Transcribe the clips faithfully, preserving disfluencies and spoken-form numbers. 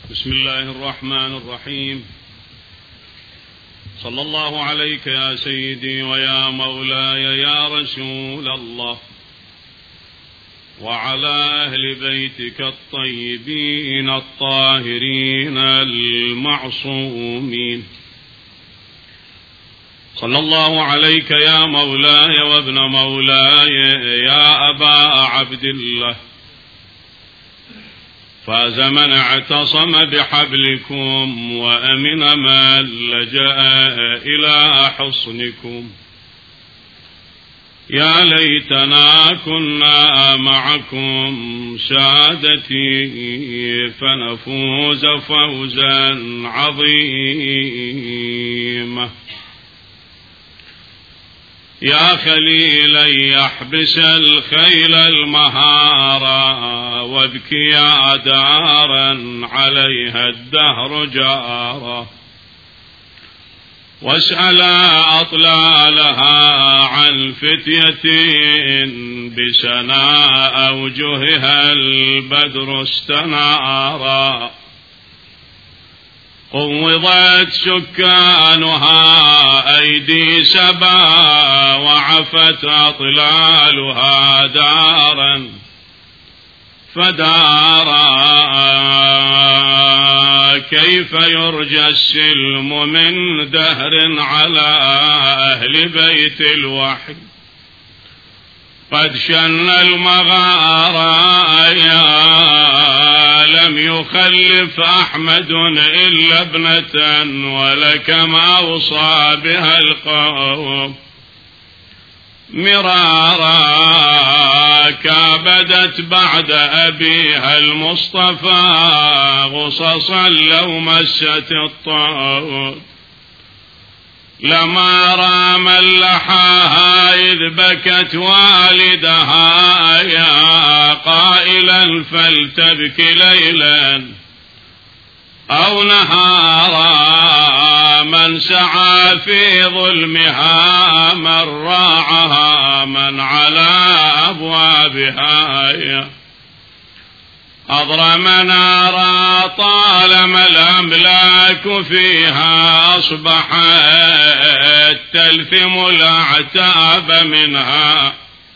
بسم الله الرحمن الرحيم. صلى الله عليك يا سيدي ويا مولاي يا رسول الله، وعلى أهل بيتك الطيبين الطاهرين المعصومين. صلى الله عليك يا مولاي وابن مولاي يا أبا عبد الله، فاز من اعتصم بحبلكم وأمن من لجأ إلى حصنكم. يا ليتنا كنا معكم سادتي فنفوز فوزا عظيما. يا خليلا يحبس الخيل المهارا، وابكيا دارا عليها الدهر جارا، واسألا أطلالها عن فتية بسنا أوجهها البدر استنارا. قوضت سكانها أيدي سبا، وعفت أطلالها دارا فدارا. كيف يرجى السلم من دهر على أهل بيت الوحي؟ قد شن المغارى، لم يخلف أحمد إلا ابنة، ولكما أوصى بها القوم مرارا. كابدت بعد أبيها المصطفى غصصا لو مست الطاووس، لما رام اللحاها إذ بكت والدها يا قائلا فلتبك ليلا أو نهارا. من سعى في ظلمها من راعها، من على أبوابها يا أضرم نارا. طالما الأملاك فيها أصبحت تلثم الأعتاب منها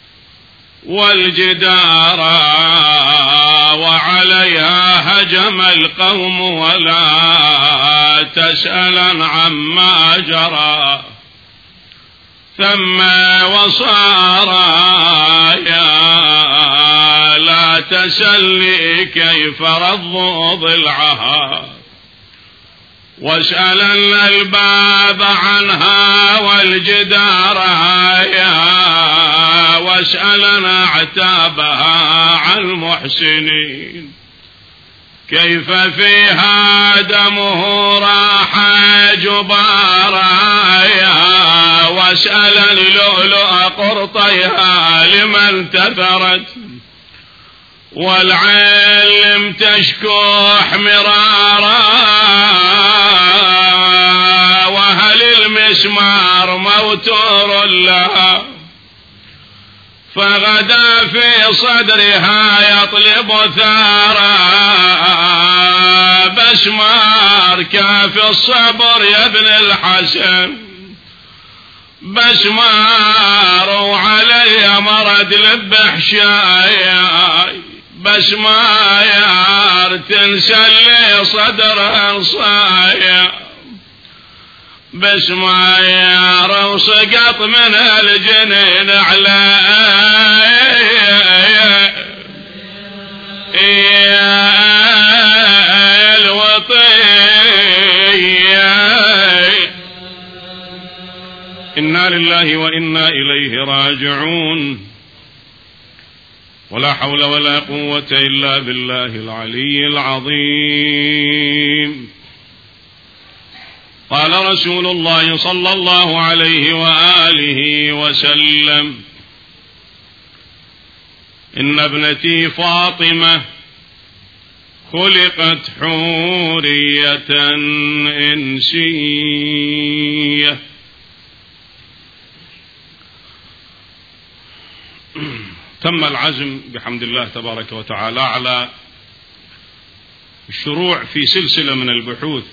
والجدار، وعليها هجم القوم ولا تسألا عما جرى. ثم وصار يا لا تسلي كيف رضوا ضلعها، واسألن الباب عنها والجدار يا واسألن اعتابها عن المحسنين. كيف فيها دمه راح جبارا يا واسألن لؤلؤ قرطيها لمن تثرت، والعلم تشكو حمرارا. وهل المسمار موتور لها، فغدا في صدرها يطلب ثارا. بسمار كاف الصبر يا ابن الحسن، بسمار وعلي مرض لب حشاي. بسمار تنسلي صدرها صايا، بسمار وسقط من الجنين على الوطية. إنا لله وإنا إليه راجعون، ولا حول ولا قوة إلا بالله العلي العظيم. قال رسول الله صلى الله عليه وآله وسلم: إن ابنتي فاطمة خلقت حورية إنسية. تم العزم بحمد الله تبارك وتعالى على الشروع في سلسلة من البحوث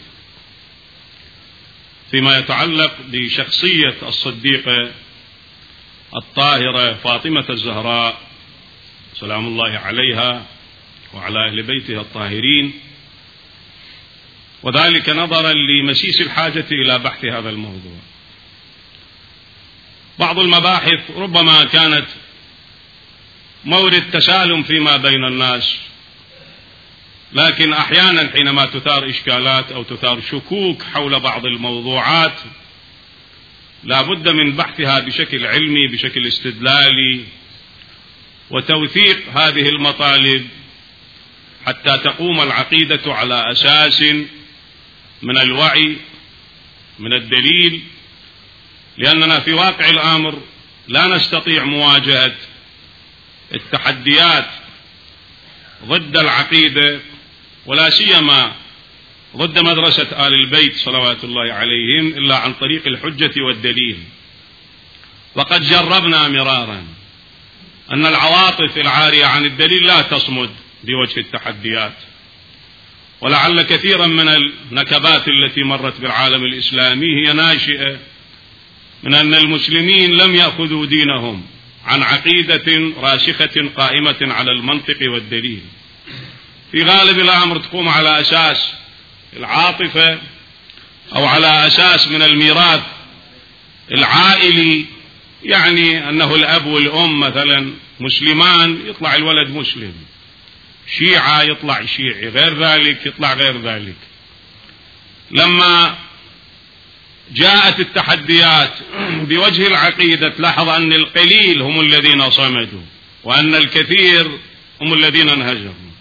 فيما يتعلق بشخصية الصديقة الطاهرة فاطمة الزهراء سلام الله عليها وعلى أهل بيتها الطاهرين، وذلك نظرا لمسيس الحاجة إلى بحث هذا الموضوع. بعض المباحث ربما كانت مورد تسالم فيما بين الناس، لكن أحيانا حينما تثار إشكالات أو تثار شكوك حول بعض الموضوعات لا بد من بحثها بشكل علمي بشكل استدلالي وتوثيق هذه المطالب حتى تقوم العقيدة على أساس من الوعي من الدليل، لأننا في واقع الأمر لا نستطيع مواجهة التحديات ضد العقيدة ولا سيما ضد مدرسة آل البيت صلوات الله عليهم إلا عن طريق الحجة والدليل. وقد جربنا مرارا أن العواطف العارية عن الدليل لا تصمد بوجه التحديات، ولعل كثيرا من النكبات التي مرت بالعالم الإسلامي هي ناشئة من أن المسلمين لم يأخذوا دينهم عن عقيدة راسخة قائمة على المنطق والدليل. في غالب الأمر تقوم على أساس العاطفة أو على أساس من الميراث العائلي، يعني أنه الأب والأم مثلا مسلمان يطلع الولد مسلم، شيعة يطلع شيعي، غير ذلك يطلع غير ذلك. لما جاءت التحديات بوجه العقيدة تلاحظ أن القليل هم الذين صمدوا وأن الكثير هم الذين انهزموا.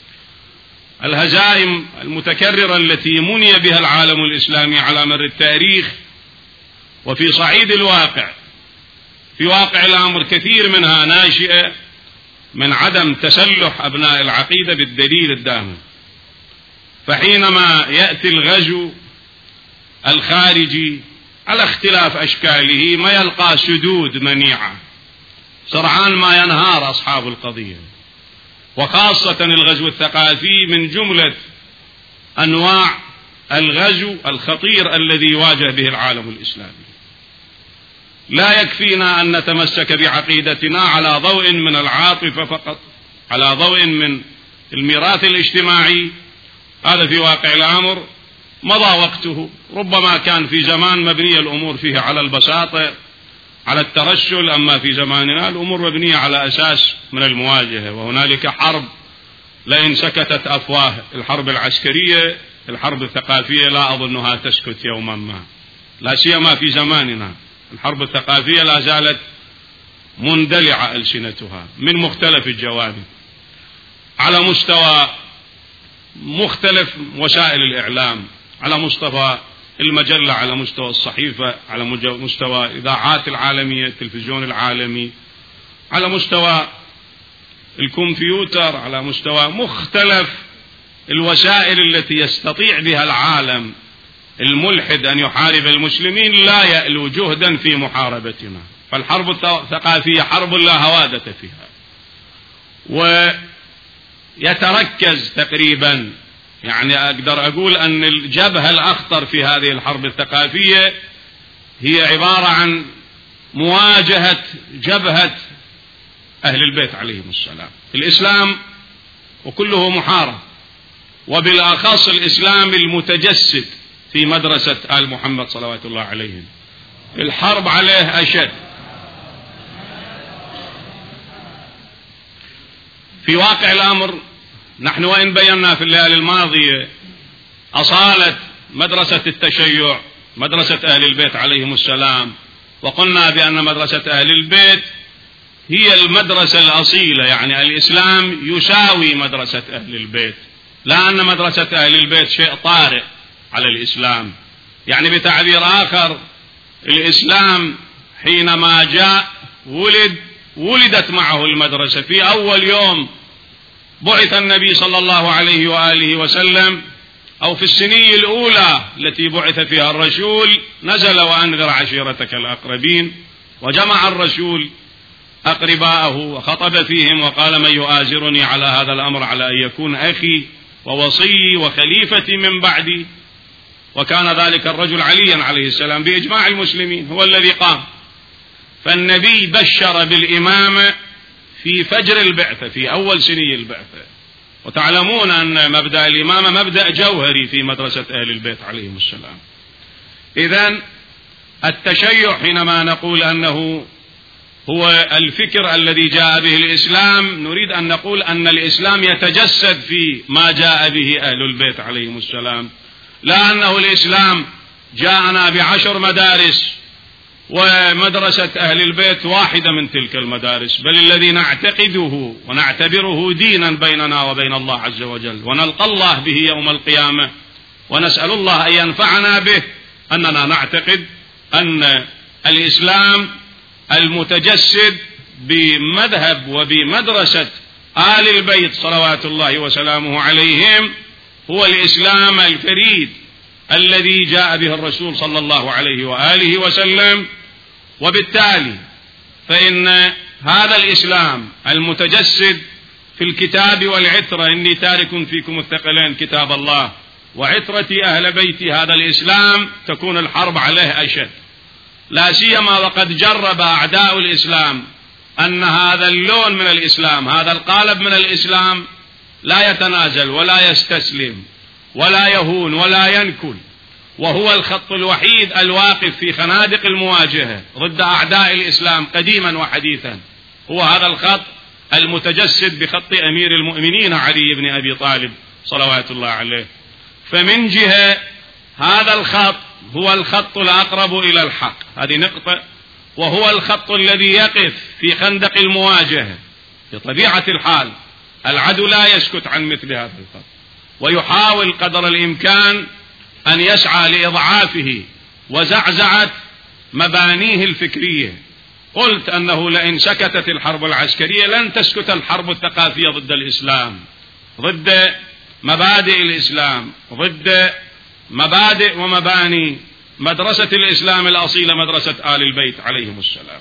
الهزائم المتكررة التي مني بها العالم الإسلامي على مر التاريخ وفي صعيد الواقع، في واقع الأمر كثير منها ناشئة من عدم تسلح أبناء العقيدة بالدليل الدامن. فحينما يأتي الغزو الخارجي على اختلاف أشكاله ما يلقى سدود منيعة، سرعان ما ينهار أصحاب القضية، وخاصة الغزو الثقافي من جملة أنواع الغزو الخطير الذي يواجه به العالم الإسلامي. لا يكفينا أن نتمسك بعقيدتنا على ضوء من العاطفة فقط، على ضوء من الميراث الاجتماعي. هذا في واقع الأمر مضى وقته، ربما كان في زمان مبنية الأمور فيه على البساطة على الترشل، أما في زماننا الأمور مبنية على أساس من المواجهة، وهنالك حرب لئن سكتت أفواه الحرب العسكرية الحرب الثقافية لا أظنها تسكت يوما ما، لا سيما في زماننا. الحرب الثقافية لا زالت مندلعة ألسنتها من مختلف الجوانب على مستوى مختلف وسائل الإعلام، على مستوى المجلة، على مستوى الصحيفة، على مستوى الإذاعات العالمية، التلفزيون العالمي، على مستوى الكمبيوتر، على مستوى مختلف الوسائل التي يستطيع بها العالم الملحد أن يحارب المسلمين لا يألو جهدا في محاربتنا. فالحرب الثقافية حرب لا هوادة فيها، ويتركز تقريبا، يعني أقدر أقول أن الجبهة الأخطر في هذه الحرب الثقافية هي عبارة عن مواجهة جبهة أهل البيت عليهم السلام. الإسلام وكله محارب، وبالأخص الإسلام المتجسد في مدرسة آل محمد صلوات الله عليهم، الحرب عليه أشد. في واقع الأمر نحن وإن بينا في الليالي الماضية أصالة مدرسة التشيع مدرسة أهل البيت عليهم السلام، وقلنا بأن مدرسة أهل البيت هي المدرسة الأصيلة، يعني الإسلام يساوي مدرسة أهل البيت، لا أن مدرسة أهل البيت شيء طارئ على الإسلام. يعني بتعبير آخر الإسلام حينما جاء ولد ولدت معه المدرسة. في أول يوم بعث النبي صلى الله عليه وآله وسلم، أو في السنية الأولى التي بعث فيها الرسول، نزل وأنذر عشيرتك الأقربين، وجمع الرسول أقرباءه وخطب فيهم وقال: من يؤازرني على هذا الأمر على أن يكون أخي ووصي وخليفتي من بعدي، وكان ذلك الرجل عليا عليه السلام بإجماع المسلمين هو الذي قام. فالنبي بشر بالإمامة في فجر البعثة، في أول سني البعثة. وتعلمون أن مبدأ الإمامة مبدأ جوهري في مدرسة أهل البيت عليهم السلام. إذن التشيع حينما نقول أنه هو الفكر الذي جاء به الإسلام، نريد أن نقول أن الإسلام يتجسد في ما جاء به أهل البيت عليهم السلام، لا أنه الإسلام جاءنا بعشر مدارس ومدرسة أهل البيت واحدة من تلك المدارس، بل الذي نعتقده ونعتبره دينا بيننا وبين الله عز وجل ونلقى الله به يوم القيامة ونسأل الله أن ينفعنا به، أننا نعتقد أن الإسلام المتجسد بمذهب وبمدرسة آل البيت صلوات الله وسلامه عليهم هو الإسلام الفريد الذي جاء به الرسول صلى الله عليه وآله وسلم. وبالتالي فإن هذا الإسلام المتجسد في الكتاب والعترة، إني تارك فيكم الثقلين كتاب الله وعترتي أهل بيتي، هذا الإسلام تكون الحرب عليه أشد، لا سيما وقد جرب أعداء الإسلام أن هذا اللون من الإسلام، هذا القالب من الإسلام لا يتنازل ولا يستسلم ولا يهون ولا ينكل، وهو الخط الوحيد الواقف في خنادق المواجهة ضد أعداء الإسلام قديما وحديثا، هو هذا الخط المتجسد بخط أمير المؤمنين علي بن أبي طالب صلوات الله عليه. فمن جهة هذا الخط هو الخط الأقرب إلى الحق، هذه نقطة، وهو الخط الذي يقف في خندق المواجهة. بطبيعة الحال العدو لا يسكت عن مثل هذا الخط، ويحاول قدر الإمكان أن يسعى لإضعافه وزعزعة مبانيه الفكرية. قلت أنه لئن سكتت الحرب العسكرية لن تسكت الحرب الثقافية ضد الإسلام، ضد مبادئ الإسلام، ضد مبادئ ومباني مدرسة الإسلام الأصيلة، مدرسة آل البيت عليهم السلام.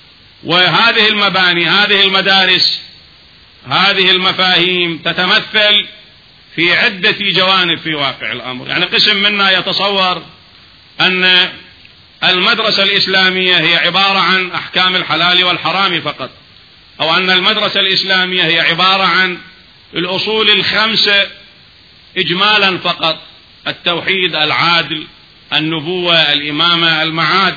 وهذه المباني، هذه المدارس، هذه المفاهيم تتمثل في عدة جوانب في واقع الأمر. يعني قسم منا يتصور أن المدرسة الإسلامية هي عبارة عن أحكام الحلال والحرام فقط، أو أن المدرسة الإسلامية هي عبارة عن الأصول الخمسة إجمالا فقط: التوحيد، العادل، النبوة، الإمامة، المعاد.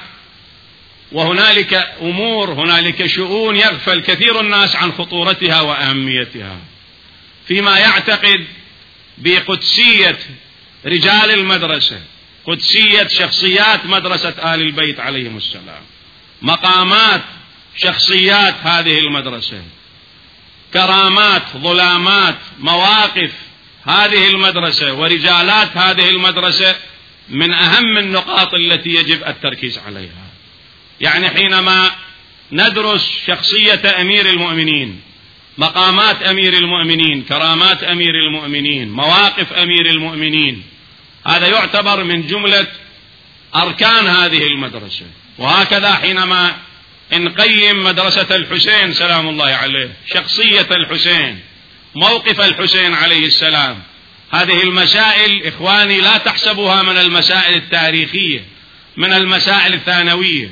وهنالك أمور، هنالك شؤون يغفل كثير الناس عن خطورتها وأهميتها، فيما يعتقد بقدسية رجال المدرسة، قدسية شخصيات مدرسة آل البيت عليهم السلام، مقامات شخصيات هذه المدرسة، كرامات، ظلامات، مواقف هذه المدرسة ورجالات هذه المدرسة من أهم النقاط التي يجب التركيز عليها. يعني حينما ندرس شخصية أمير المؤمنين، مقامات أمير المؤمنين، كرامات أمير المؤمنين، مواقف أمير المؤمنين، هذا يعتبر من جملة أركان هذه المدرسة. وهكذا حينما نقيم مدرسة الحسين سلام الله عليه، شخصية الحسين، موقف الحسين عليه السلام، هذه المسائل إخواني لا تحسبوها من المسائل التاريخية، من المسائل الثانوية.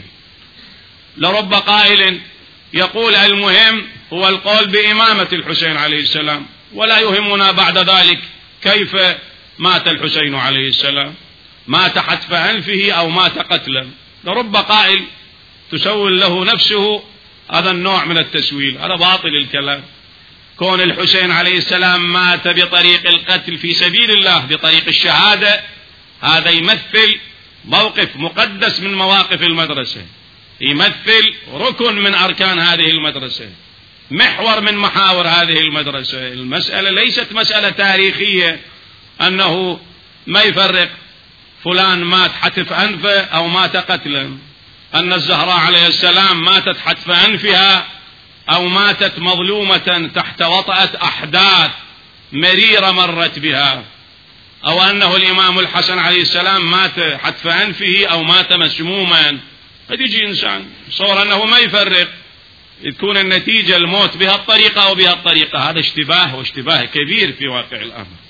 لرب قائل يقول المهم هو القول بإمامة الحسين عليه السلام، ولا يهمنا بعد ذلك كيف مات الحسين عليه السلام، مات حتف أنفه أو مات قتلا. لرب قائل تسول له نفسه هذا النوع من التسويل، هذا باطل الكلام. كون الحسين عليه السلام مات بطريق القتل في سبيل الله، بطريق الشهادة، هذا يمثل موقف مقدس من مواقف المدرسة، يمثل ركن من أركان هذه المدرسة، محور من محاور هذه المدرسة. المسألة ليست مسألة تاريخية أنه ما يفرق فلان مات حتف أنفه أو مات قتلا، أن الزهراء عليه السلام ماتت حتف أنفها أو ماتت مظلومة تحت وطأة أحداث مريرة مرت بها، أو أنه الإمام الحسن عليه السلام مات حتف أنفه أو مات مسموما. قد يجي إنسان صور أنه ما يفرق، تكون النتيجة الموت بها الطريقة أو بها الطريقة، هذا اشتباه واشتباه كبير في واقع الأمر.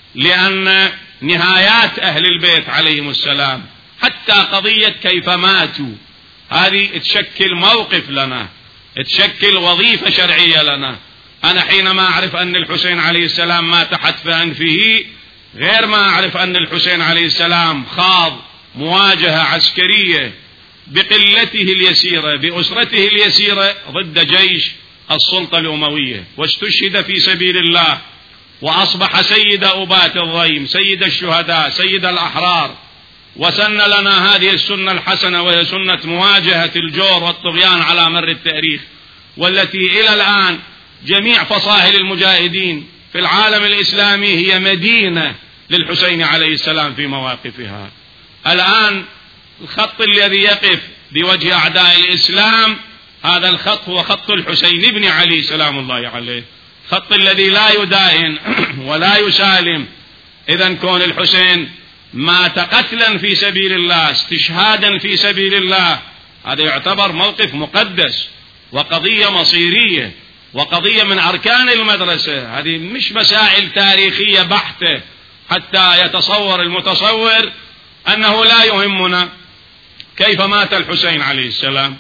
لأن نهايات أهل البيت عليهم السلام حتى قضية كيف ماتوا هذه تشكل موقف لنا، تشكل وظيفة شرعية لنا. أنا حينما أعرف أن الحسين عليه السلام مات حتف أنفه غير ما أعرف أن الحسين عليه السلام خاض مواجهة عسكرية بقلته اليسيرة بأسرته اليسيرة ضد جيش السلطة الأموية، واستشهد في سبيل الله وأصبح سيد أبات الضيم، سيد الشهداء، سيد الأحرار، وسن لنا هذه السنة الحسنة وهي سنة مواجهة الجور والطغيان على مر التاريخ، والتي إلى الآن جميع فصائل المجاهدين في العالم الإسلامي هي مدينة للحسين عليه السلام في مواقفها. الآن الخط الذي يقف بوجه أعداء الإسلام هذا الخط هو خط الحسين بن علي سلام الله عليه، خط الذي لا يداهن ولا يسالم. إذن كون الحسين مات قتلا في سبيل الله استشهادا في سبيل الله هذا يعتبر موقف مقدس وقضية مصيرية وقضية من أركان المدرسة. هذه مش مسائل تاريخية بحتة حتى يتصور المتصور أنه لا يهمنا كيف مات الحسين عليه السلام.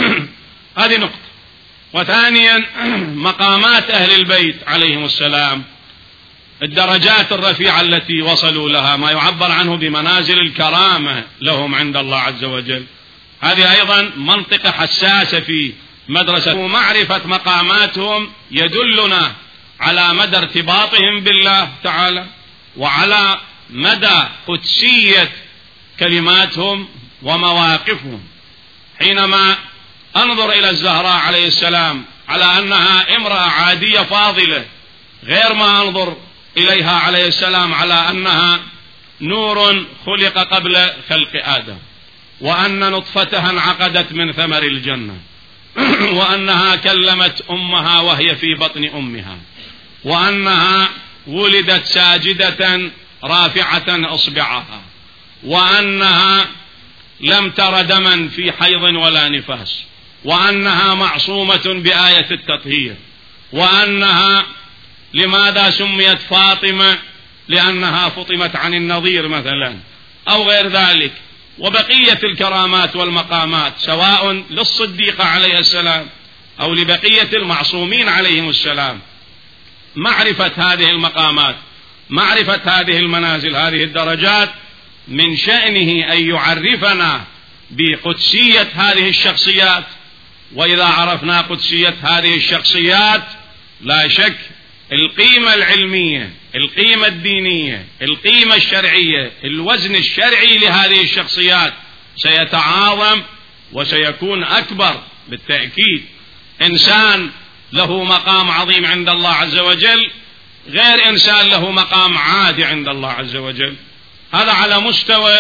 هذه نقطة. وثانيا مقامات أهل البيت عليهم السلام، الدرجات الرفيعة التي وصلوا لها، ما يعبر عنه بمنازل الكرامة لهم عند الله عز وجل. هذه أيضا منطقة حساسة في مدرسة، ومعرفة مقاماتهم يدلنا على مدى ارتباطهم بالله تعالى وعلى مدى قدسية كلماتهم ومواقفهم. حينما أنظر إلى الزهراء عليه السلام على أنها امرأة عادية فاضلة غير ما أنظر إليها عليه السلام على أنها نور خلق قبل خلق آدم، وأن نطفتها انعقدت من ثمر الجنة، وأنها كلمت أمها وهي في بطن أمها، وأنها ولدت ساجدة رافعة أصبعها، وأنها لم تر دما في حيض ولا نفاس، وأنها معصومة بآية التطهير، وأنها لماذا سميت فاطمة لأنها فطمت عن النظير مثلا أو غير ذلك، وبقية الكرامات والمقامات سواء للصديقة عليه السلام أو لبقية المعصومين عليهم السلام. معرفة هذه المقامات، معرفة هذه المنازل، هذه الدرجات من شأنه أن يعرفنا بقدسية هذه الشخصيات. وإذا عرفنا قدسية هذه الشخصيات لا شك القيمة العلمية، القيمة الدينية، القيمة الشرعية، الوزن الشرعي لهذه الشخصيات سيتعاظم وسيكون أكبر بالتأكيد. إنسان له مقام عظيم عند الله عز وجل غير إنسان له مقام عادي عند الله عز وجل. هذا على مستوى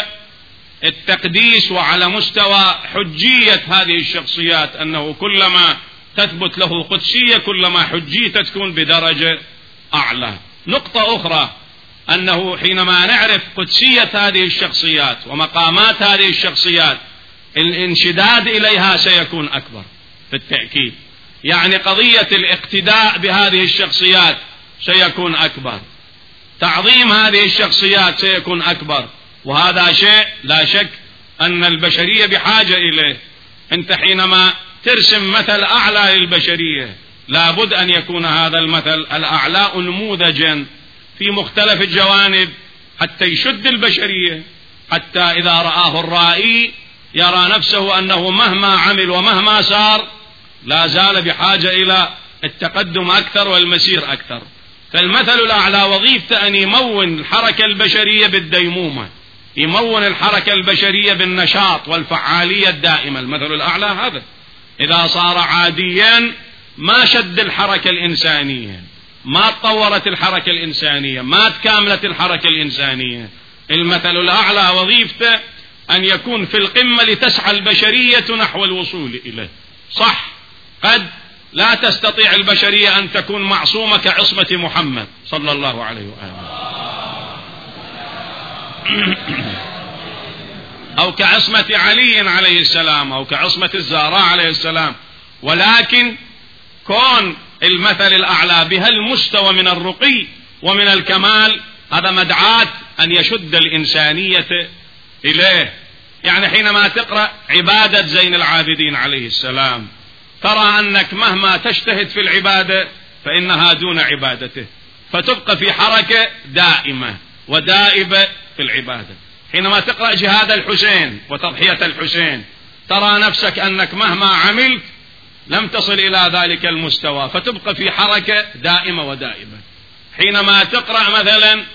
التقديس وعلى مستوى حجية هذه الشخصيات، أنه كلما تثبت له قدسية كلما حجيته تكون بدرجة أعلى. نقطة أخرى أنه حينما نعرف قدسية هذه الشخصيات ومقامات هذه الشخصيات الانشداد إليها سيكون أكبر بالتأكيد. يعني قضية الاقتداء بهذه الشخصيات سيكون أكبر، تعظيم هذه الشخصيات سيكون أكبر، وهذا شيء لا شك أن البشرية بحاجة إليه. أنت حينما ترسم مثل أعلى للبشرية لابد أن يكون هذا المثل الأعلى نموذجا في مختلف الجوانب حتى يشد البشرية، حتى إذا رآه الرائي يرى نفسه أنه مهما عمل ومهما سار لا زال بحاجة إلى التقدم أكثر والمسير أكثر. فالمثل الأعلى وظيفته أن يمون الحركة البشرية بالديمومة، يمون الحركة البشرية بالنشاط والفعالية الدائمة. المثل الأعلى هذا إذا صار عاديا ما شد الحركة الإنسانية، ما تطورت الحركة الإنسانية، ما تكاملت الحركة الإنسانية. المثل الأعلى وظيفته أن يكون في القمة لتسعى البشرية نحو الوصول إليه. صح قد لا تستطيع البشرية أن تكون معصومة كعصمة محمد صلى الله عليه وآله أو كعصمة علي عليه السلام أو كعصمة الزهراء عليه السلام، ولكن كون المثل الأعلى بهالمستوى من الرقي ومن الكمال هذا مدعاة أن يشد الإنسانية إليه. يعني حينما تقرأ عبادة زين العابدين عليه السلام ترى أنك مهما تجتهد في العبادة فإنها دون عبادته، فتبقى في حركة دائمة ودائبة في العبادة. حينما تقرأ جهاد الحسين وتضحية الحسين ترى نفسك أنك مهما عملت لم تصل إلى ذلك المستوى، فتبقى في حركة دائمة ودائبة. حينما تقرأ مثلا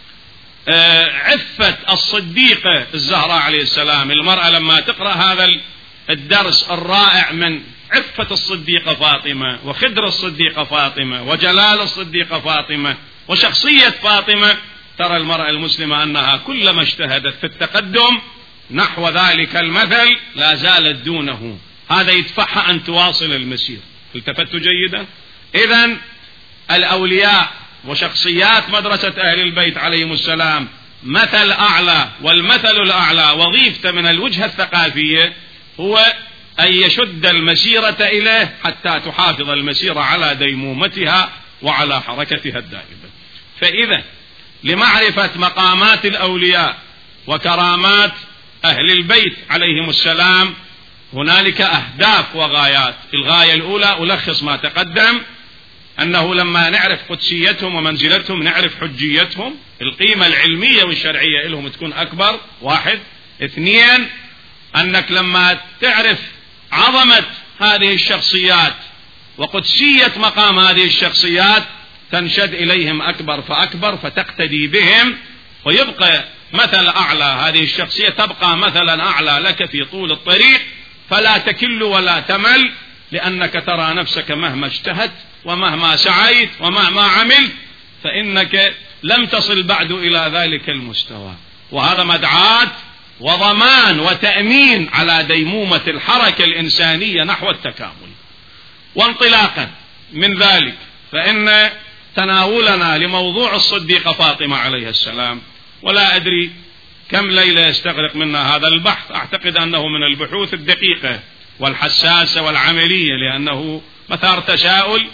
عفة الصديقة الزهراء عليه السلام، المرأة لما تقرأ هذا الدرس الرائع من عفة الصديقة فاطمة وخدر الصديقة فاطمة وجلال الصديقة فاطمة وشخصية فاطمة، ترى المرأة المسلمة أنها كلما اجتهدت في التقدم نحو ذلك المثل لا زالت دونه. هذا يدفعها أن تواصل المسير. التفتوا جيدا؟ إذن الأولياء وشخصيات مدرسة أهل البيت عليهم السلام مثل أعلى، والمثل الأعلى وظيفته من الوجهة الثقافية هو أن يشد المسيرة إليه حتى تحافظ المسيرة على ديمومتها وعلى حركتها الدائمة. فإذا لمعرفة مقامات الأولياء وكرامات أهل البيت عليهم السلام هنالك أهداف وغايات. الغاية الأولى ألخص ما تقدم، أنه لما نعرف قدسيتهم ومنزلتهم نعرف حجيتهم، القيمة العلمية والشرعية لهم تكون أكبر. واحد. اثنين، أنك لما تعرف عظمة هذه الشخصيات وقدسية مقام هذه الشخصيات تنشد إليهم أكبر فأكبر فتقتدي بهم، ويبقى مثل أعلى، هذه الشخصية تبقى مثلا أعلى لك في طول الطريق، فلا تكل ولا تمل، لأنك ترى نفسك مهما اجتهدت ومهما سعيت ومهما عملت فإنك لم تصل بعد إلى ذلك المستوى. وهذا مدعاة وضمان وتأمين على ديمومة الحركة الإنسانية نحو التكامل. وانطلاقا من ذلك فإن تناولنا لموضوع الصديقة فاطمة عليه السلام، ولا أدري كم ليلة يستغرق منا هذا البحث، أعتقد أنه من البحوث الدقيقة والحساسة والعملية، لأنه مثار تساؤل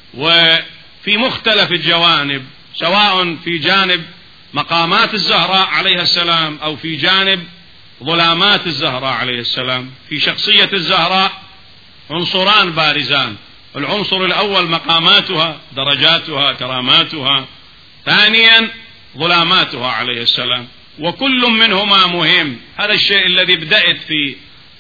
وفي مختلف الجوانب، سواء في جانب مقامات الزهراء عليه السلام أو في جانب ظلامات الزهراء عليه السلام. في شخصية الزهراء عنصران بارزان، العنصر الأول مقاماتها درجاتها كراماتها، ثانيا ظلاماتها عليه السلام، وكل منهما مهم. هذا الشيء الذي بدأت في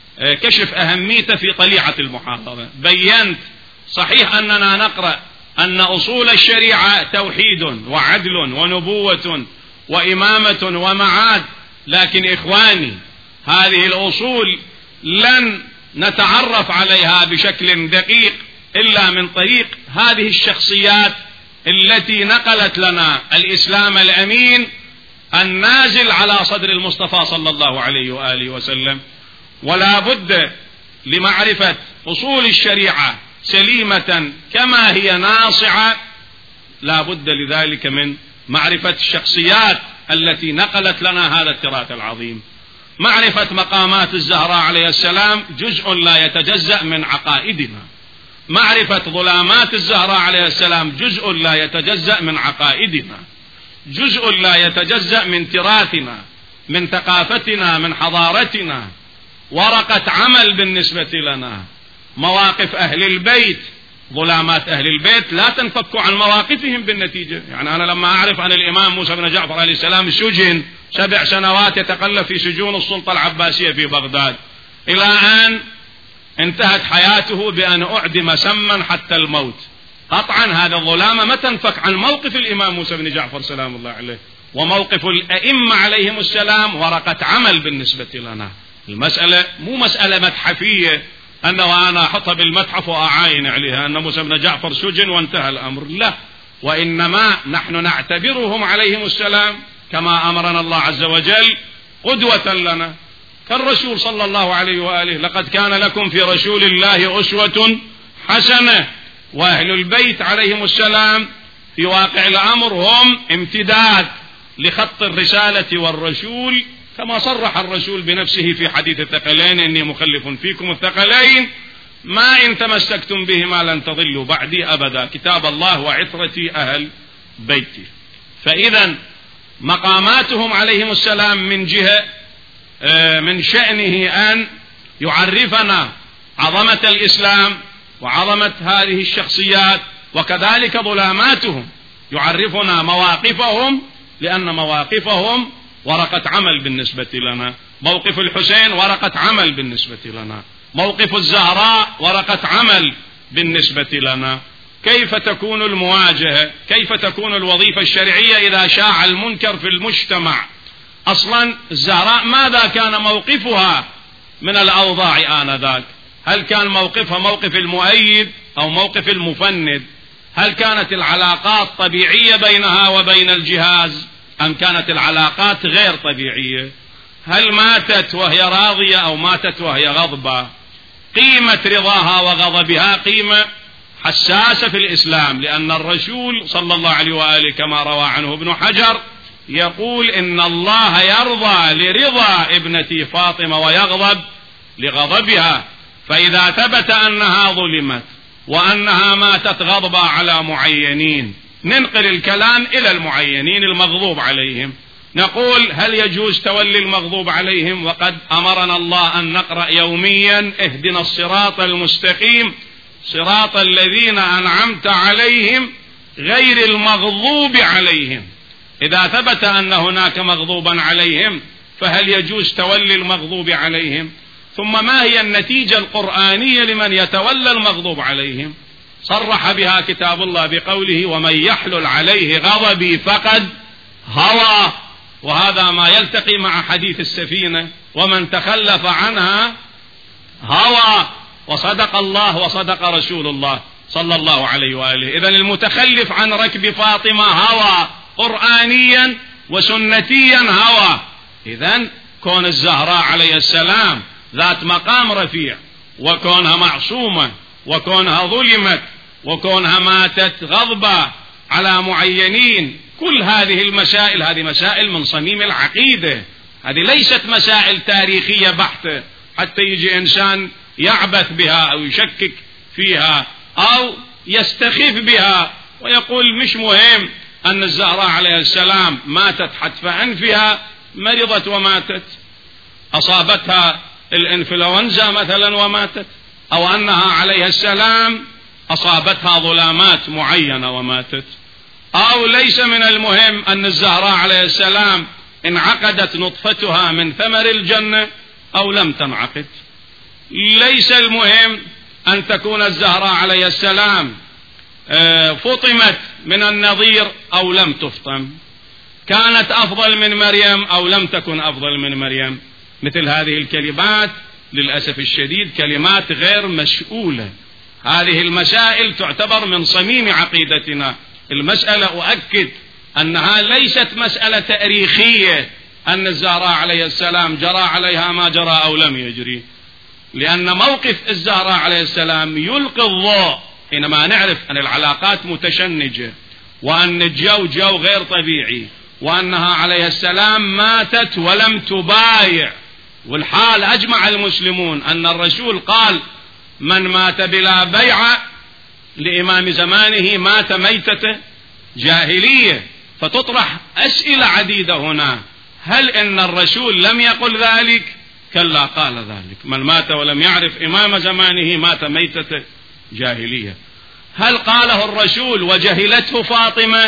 كشف أهميته في طليعة المحاضرة. بينت صحيح أننا نقرأ أن أصول الشريعة توحيد وعدل ونبوة وإمامة ومعاد، لكن إخواني هذه الأصول لن نتعرف عليها بشكل دقيق إلا من طريق هذه الشخصيات التي نقلت لنا الإسلام الأمين النازل على صدر المصطفى صلى الله عليه وآله وسلم. ولا بد لمعرفة أصول الشريعة سليمة كما هي ناصعة، لا بد لذلك من معرفة الشخصيات التي نقلت لنا هذا التراث العظيم. معرفة مقامات الزهراء عليه السلام جزء لا يتجزأ من عقائدنا، معرفة ظلامات الزهراء عليه السلام جزء لا يتجزأ من عقائدنا، جزء لا يتجزأ من تراثنا، من ثقافتنا، من حضارتنا، ورقة عمل بالنسبة لنا. مواقف أهل البيت، ظلامات أهل البيت لا تنفك عن مواقفهم بالنتيجة. يعني أنا لما أعرف أن الإمام موسى بن جعفر عليه السلام سجن سبع سنوات يتقلب في سجون السلطة العباسية في بغداد، إلى أن انتهت حياته بأن أعدم سما حتى الموت، قطعا هذا الظلامة ما تنفك عن موقف الإمام موسى بن جعفر سلام الله عليه. وموقف الأئمة عليهم السلام ورقة عمل بالنسبة لنا. المسألة مو مسألة متحفية أنه أنا أحطها بالمتحف وأعاين عليها أن موسى بن جعفر سجن وانتهى الأمر، لا، وإنما نحن نعتبرهم عليهم السلام كما أمرنا الله عز وجل قدوة لنا كالرسول صلى الله عليه وآله. لقد كان لكم في رسول الله أسوة حسنة. وأهل البيت عليهم السلام في واقع الأمر هم امتداد لخط الرسالة والرسول، كما صرح الرسول بنفسه في حديث الثقلين: إني مخلف فيكم الثقلين ما إن تمسكتم بهما لن تضلوا بعدي أبدا، كتاب الله وعترتي أهل بيتي. فإذا مقاماتهم عليهم السلام من جهة من شأنه أن يعرفنا عظمة الإسلام وعظمة هذه الشخصيات، وكذلك ظلاماتهم يعرفنا مواقفهم، لأن مواقفهم ورقة عمل بالنسبة لنا. موقف الحسين ورقة عمل بالنسبة لنا، موقف الزهراء ورقة عمل بالنسبة لنا. كيف تكون المواجهة؟ كيف تكون الوظيفة الشرعية إذا شاع المنكر في المجتمع؟ أصلا الزهراء ماذا كان موقفها من الأوضاع آنذاك؟ هل كان موقفها موقف المؤيد أو موقف المفند؟ هل كانت العلاقات طبيعية بينها وبين الجهاز أم كانت العلاقات غير طبيعية؟ هل ماتت وهي راضية أو ماتت وهي غضبة؟ قيمة رضاها وغضبها قيمة حساسة في الإسلام، لأن الرسول صلى الله عليه وآله كما روى عنه ابن حجر يقول إن الله يرضى لرضا ابنتي فاطمة ويغضب لغضبها. فإذا ثبت أنها ظلمت وأنها ماتت غضبا على معينين، ننقل الكلام إلى المعينين المغضوب عليهم، نقول هل يجوز تولي المغضوب عليهم؟ وقد أمرنا الله أن نقرأ يوميا اهدنا الصراط المستقيم صراط الذين أنعمت عليهم غير المغضوب عليهم. إذا ثبت أن هناك مغضوبا عليهم فهل يجوز تولي المغضوب عليهم؟ ثم ما هي النتيجة القرآنية لمن يتولى المغضوب عليهم؟ صرح بها كتاب الله بقوله ومن يحلل عليه غضبي فقد هوى، وهذا ما يلتقي مع حديث السفينة ومن تخلف عنها هوى، وصدق الله وصدق رسول الله صلى الله عليه وآله. إذن المتخلف عن ركب فاطمة هوى قرآنيا وسنتيا هوى. إذن كون الزهراء عليه السلام ذات مقام رفيع، وكونها معصومة، وكونها ظلمت، وكونها ماتت غضبة على معينين، كل هذه المسائل هذه مسائل من صميم العقيدة، هذه ليست مسائل تاريخية بحتة حتى يجي إنسان يعبث بها أو يشكك فيها أو يستخف بها ويقول مش مهم أن الزهراء عليه السلام ماتت حتف أنفها، مرضت وماتت، أصابتها الإنفلونزا مثلا وماتت، أو أنها عليه السلام أصابتها ظلامات معينة وماتت، أو ليس من المهم أن الزهراء عليه السلام انعقدت نطفتها من ثمر الجنة أو لم تنعقد. ليس المهم أن تكون الزهراء عليه السلام فطمت من النظير أو لم تفطم، كانت أفضل من مريم أو لم تكن أفضل من مريم. مثل هذه الكلمات للأسف الشديد كلمات غير مسؤولة. هذه المسائل تعتبر من صميم عقيدتنا. المسألة أؤكد أنها ليست مسألة تاريخية أن الزهراء عليه السلام جرى عليها ما جرى أو لم يجري، لأن موقف الزهراء عليه السلام يلقي الضوء حينما نعرف أن العلاقات متشنجة، وأن الجو جو غير طبيعي، وأنها عليه السلام ماتت ولم تبايع. والحال أجمع المسلمون أن الرسول قال من مات بلا بيعة لإمام زمانه مات ميتة جاهلية. فتطرح أسئلة عديدة هنا، هل إن الرسول لم يقل ذلك؟ كلا قال ذلك، من مات ولم يعرف إمام زمانه مات ميتة جاهلية. هل قاله الرسول وجهلته فاطمة؟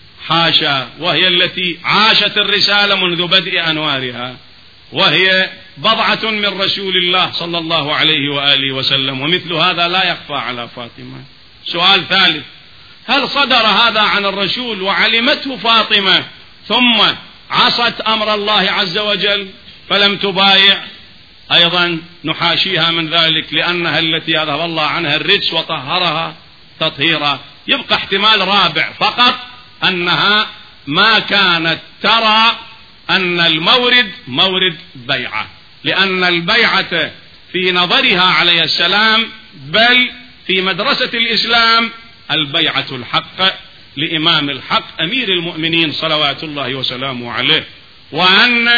حاشا، وهي التي عاشت الرسالة منذ بدء أنوارها، وهي بضعة من رسول الله صلى الله عليه وآله وسلم، ومثل هذا لا يخفى على فاطمة. سؤال ثالث، هل صدر هذا عن الرسول وعلمته فاطمة ثم عصت أمر الله عز وجل فلم تبايع؟ أيضا نحاشيها من ذلك، لأنها التي أذهب الله عنها الرجس وطهرها تطهيرا. يبقى احتمال رابع فقط، أنها ما كانت ترى أن المورد مورد بيعة، لأن البيعة في نظرها عليه السلام بل في مدرسة الإسلام البيعة الحق لإمام الحق أمير المؤمنين صلوات الله وسلامه عليه، وأن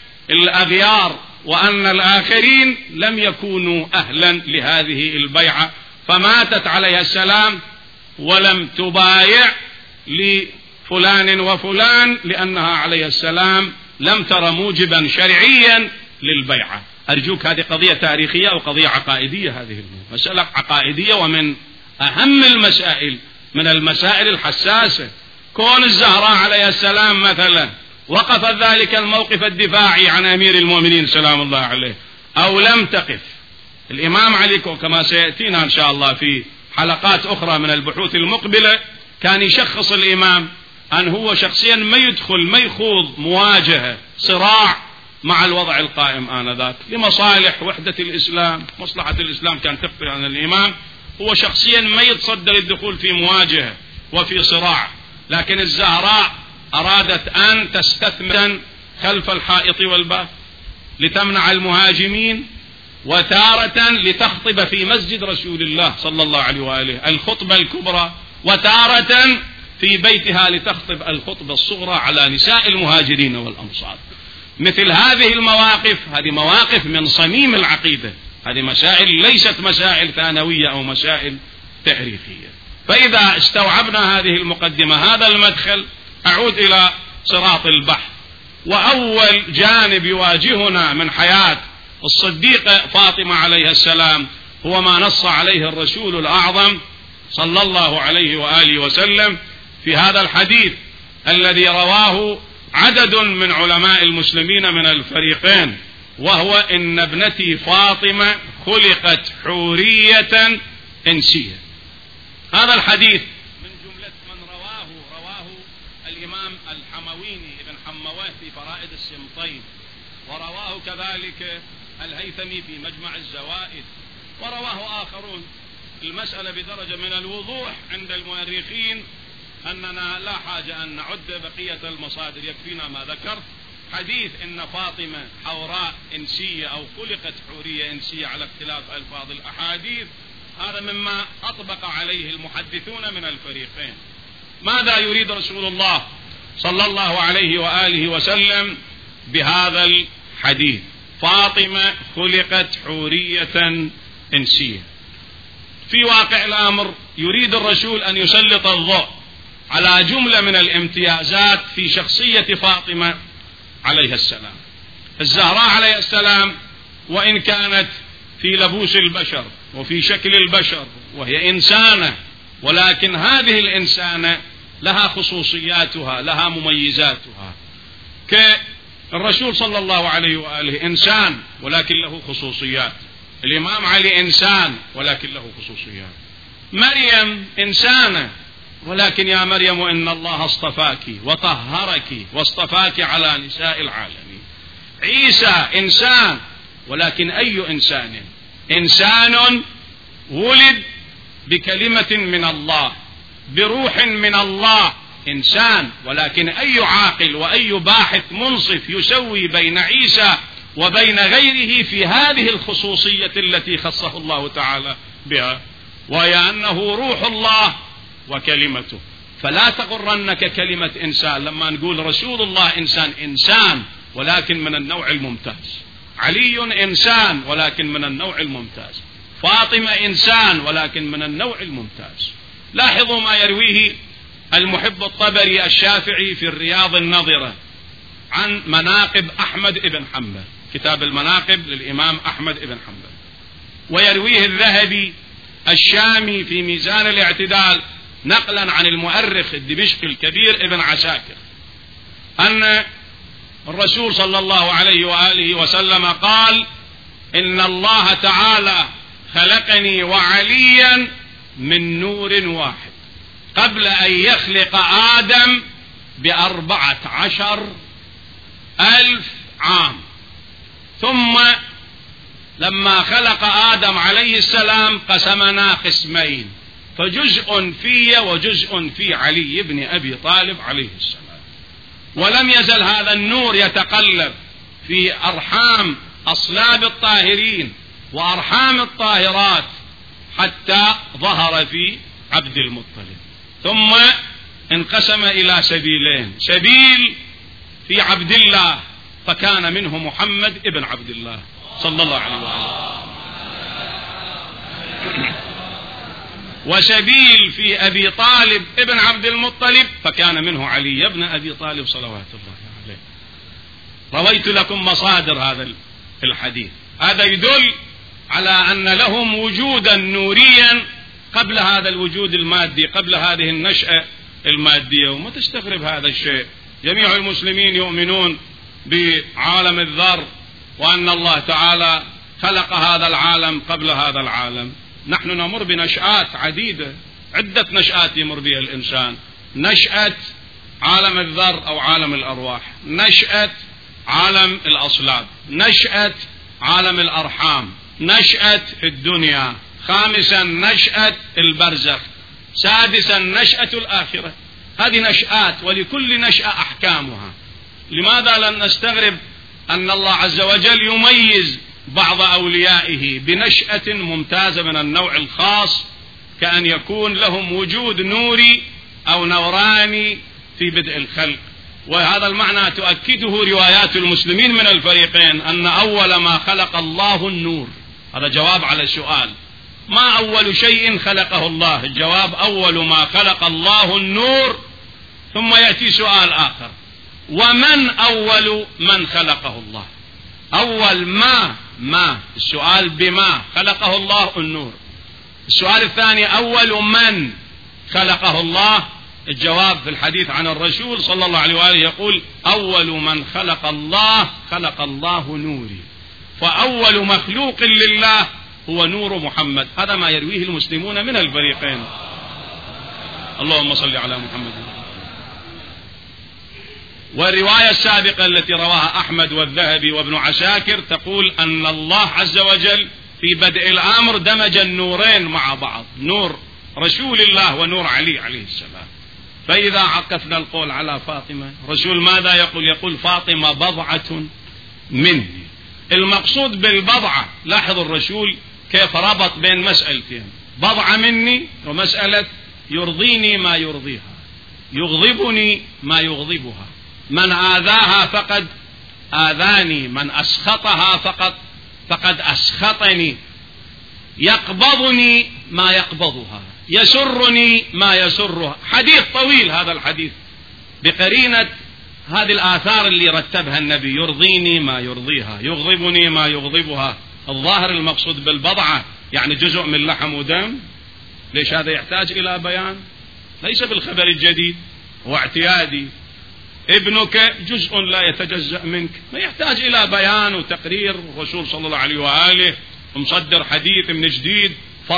الأغيار وأن الآخرين لم يكونوا أهلا لهذه البيعة، فماتت عليه السلام ولم تبايع فلان وفلان، لأنها عليه السلام لم تر موجبا شرعيا للبيعة. أرجوك، هذه قضية تاريخية أو قضية عقائدية؟ هذه مسألة عقائدية، ومن أهم المسائل، من المسائل الحساسة. كون الزهراء عليه السلام مثلا وقفت ذلك الموقف الدفاعي عن أمير المؤمنين سلام الله عليه أو لم تقف. الإمام علي كما سيأتينا إن شاء الله في حلقات أخرى من البحوث المقبلة كان يشخص الإمام أن هو شخصيا ما يدخل ما يخوض مواجهة صراع مع الوضع القائم آنذاك لمصالح وحدة الإسلام، مصلحة الإسلام كان تقضي عن الإمام. هو شخصيا ما يتصدر الدخول في مواجهة وفي صراع، لكن الزهراء أرادت أن تستثمر خلف الحائط والباب لتمنع المهاجمين، وتارة لتخطب في مسجد رسول الله صلى الله عليه وآله الخطبة الكبرى، وتارة في بيتها لتخطب الخطبة الصغرى على نساء المهاجرين والأنصار. مثل هذه المواقف، هذه مواقف من صميم العقيدة، هذه مسائل ليست مسائل ثانوية أو مسائل تاريخية. فإذا استوعبنا هذه المقدمة، هذا المدخل، أعود إلى صراط البحث. وأول جانب يواجهنا من حياة الصديقة فاطمة عليه السلام هو ما نص عليه الرسول الأعظم صلى الله عليه وآله وسلم في هذا الحديث الذي رواه عدد من علماء المسلمين من الفريقين، وهو إن ابنتي فاطمة خلقت حورية إنسية. هذا الحديث من جملة من رواه رواه الإمام الحمويني ابن حمواه في فرائد السمطين، ورواه كذلك الهيثمي في مجمع الزوائد، ورواه آخرون. المسألة بدرجة من الوضوح عند المؤرخين أننا لا حاجة أن نعد بقية المصادر، يكفينا ما ذكرت. حديث إن فاطمة حوراء إنسية أو خلقت حورية إنسية على اختلاف ألفاظ الأحاديث، هذا مما أطبق عليه المحدثون من الفريقين. ماذا يريد رسول الله صلى الله عليه وآله وسلم بهذا الحديث؟ فاطمة خلقت حورية إنسية. في واقع الأمر يريد الرسول أن يسلط الضوء على جملة من الامتيازات في شخصية فاطمة عليه السلام. الزهراء عليه السلام وإن كانت في لبوس البشر وفي شكل البشر وهي إنسانة، ولكن هذه الإنسانة لها خصوصياتها، لها مميزاتها. كالرسول صلى الله عليه وآله إنسان ولكن له خصوصيات، الإمام علي إنسان ولكن له خصوصيات، مريم إنسانة ولكن يا مريم إن الله اصطفاك وطهرك واصطفاك على نساء العالمين. عيسى إنسان ولكن أي إنسان؟ إنسان ولد بكلمة من الله بروح من الله، إنسان، ولكن أي عاقل وأي باحث منصف يسوي بين عيسى وبين غيره في هذه الخصوصية التي خصه الله تعالى بها، وهي أنه روح الله وكلمته. فلا تغرنك كلمة إنسان. لما نقول رسول الله إنسان، إنسان ولكن من النوع الممتاز. علي إنسان ولكن من النوع الممتاز. فاطمة إنسان ولكن من النوع الممتاز. لاحظوا ما يرويه المحب الطبري الشافعي في الرياض النظرة عن مناقب أحمد بن حنبل، كتاب المناقب للإمام أحمد بن حنبل، ويرويه الذهبي الشامي في ميزان الاعتدال نقلا عن المؤرخ الدمشقي الكبير ابن عساكر أن الرسول صلى الله عليه وآله وسلم قال: إن الله تعالى خلقني وعليا من نور واحد قبل أن يخلق آدم بأربعة عشر ألف عام، ثم لما خلق آدم عليه السلام قسمنا قسمين، فجزء في وجزء في علي بن أبي طالب عليه السلام. ولم يزل هذا النور يتقلب في أرحام أصلاب الطاهرين وأرحام الطاهرات حتى ظهر في عبد المطلب، ثم انقسم إلى سبيلين: سبيل في عبد الله فكان منه محمد ابن عبد الله صلى الله عليه وسلم، وسبيل في أبي طالب ابن عبد المطلب، فكان منه علي بن أبي طالب صلوات الله عليه. رويت لكم مصادر هذا الحديث. هذا يدل على أن لهم وجودا نوريا قبل هذا الوجود المادي، قبل هذه النشأة المادية. وما تستغرب هذا الشيء، جميع المسلمين يؤمنون بعالم الذر، وأن الله تعالى خلق هذا العالم قبل هذا العالم. نحن نمر بنشآت عديدة، عدة نشآت يمر بها الإنسان: نشأة عالم الذر أو عالم الأرواح، نشأة عالم الأصلاب، نشأة عالم الأرحام، نشأة الدنيا، خامسا نشأة البرزخ، سادسا نشأة الآخرة. هذه نشآت، ولكل نشأة أحكامها. لماذا لن نستغرب أن الله عز وجل يميز بعض أوليائه بنشأة ممتازة من النوع الخاص، كأن يكون لهم وجود نوري أو نوراني في بدء الخلق؟ وهذا المعنى تؤكده روايات المسلمين من الفريقين، أن أول ما خلق الله النور. هذا جواب على سؤال: ما أول شيء خلقه الله؟ الجواب: أول ما خلق الله النور. ثم يأتي سؤال آخر: ومن أول من خلقه الله؟ أول ما ما السؤال بما خلقه الله النور. السؤال الثاني: أول من خلقه الله؟ الجواب في الحديث عن الرسول صلى الله عليه وآله يقول: أول من خلق الله خلق الله نوري. فأول مخلوق لله هو نور محمد. هذا ما يرويه المسلمون من الفريقين. اللهم صل على محمد. والرواية السابقة التي رواها أحمد والذهبي وابن عساكر تقول أن الله عز وجل في بدء الأمر دمج النورين مع بعض، نور رسول الله ونور علي عليه السلام. فإذا عكفنا القول على فاطمة، رسول ماذا يقول؟ يقول: فاطمة بضعة مني. المقصود بالبضعة، لاحظوا الرسول كيف ربط بين مسألتين: بضعة مني ومسألة يرضيني ما يرضيها، يغضبني ما يغضبها. من آذاها فقد آذاني، من أسخطها فقد فقد أسخطني، يقبضني ما يقبضها، يسرني ما يسرها. حديث طويل هذا الحديث بقرينة هذه الآثار اللي رتبها النبي: يرضيني ما يرضيها، يغضبني ما يغضبها. الظاهر المقصود بالبضعة يعني جزء من لحم ودم. ليش هذا يحتاج إلى بيان؟ ليس بالخبر الجديد، هو اعتيادي. ابنك جزء لا يتجزأ منك، ما يحتاج إلى بيان وتقرير. الرسول صلى الله عليه وآله مصدر حديث من جديد: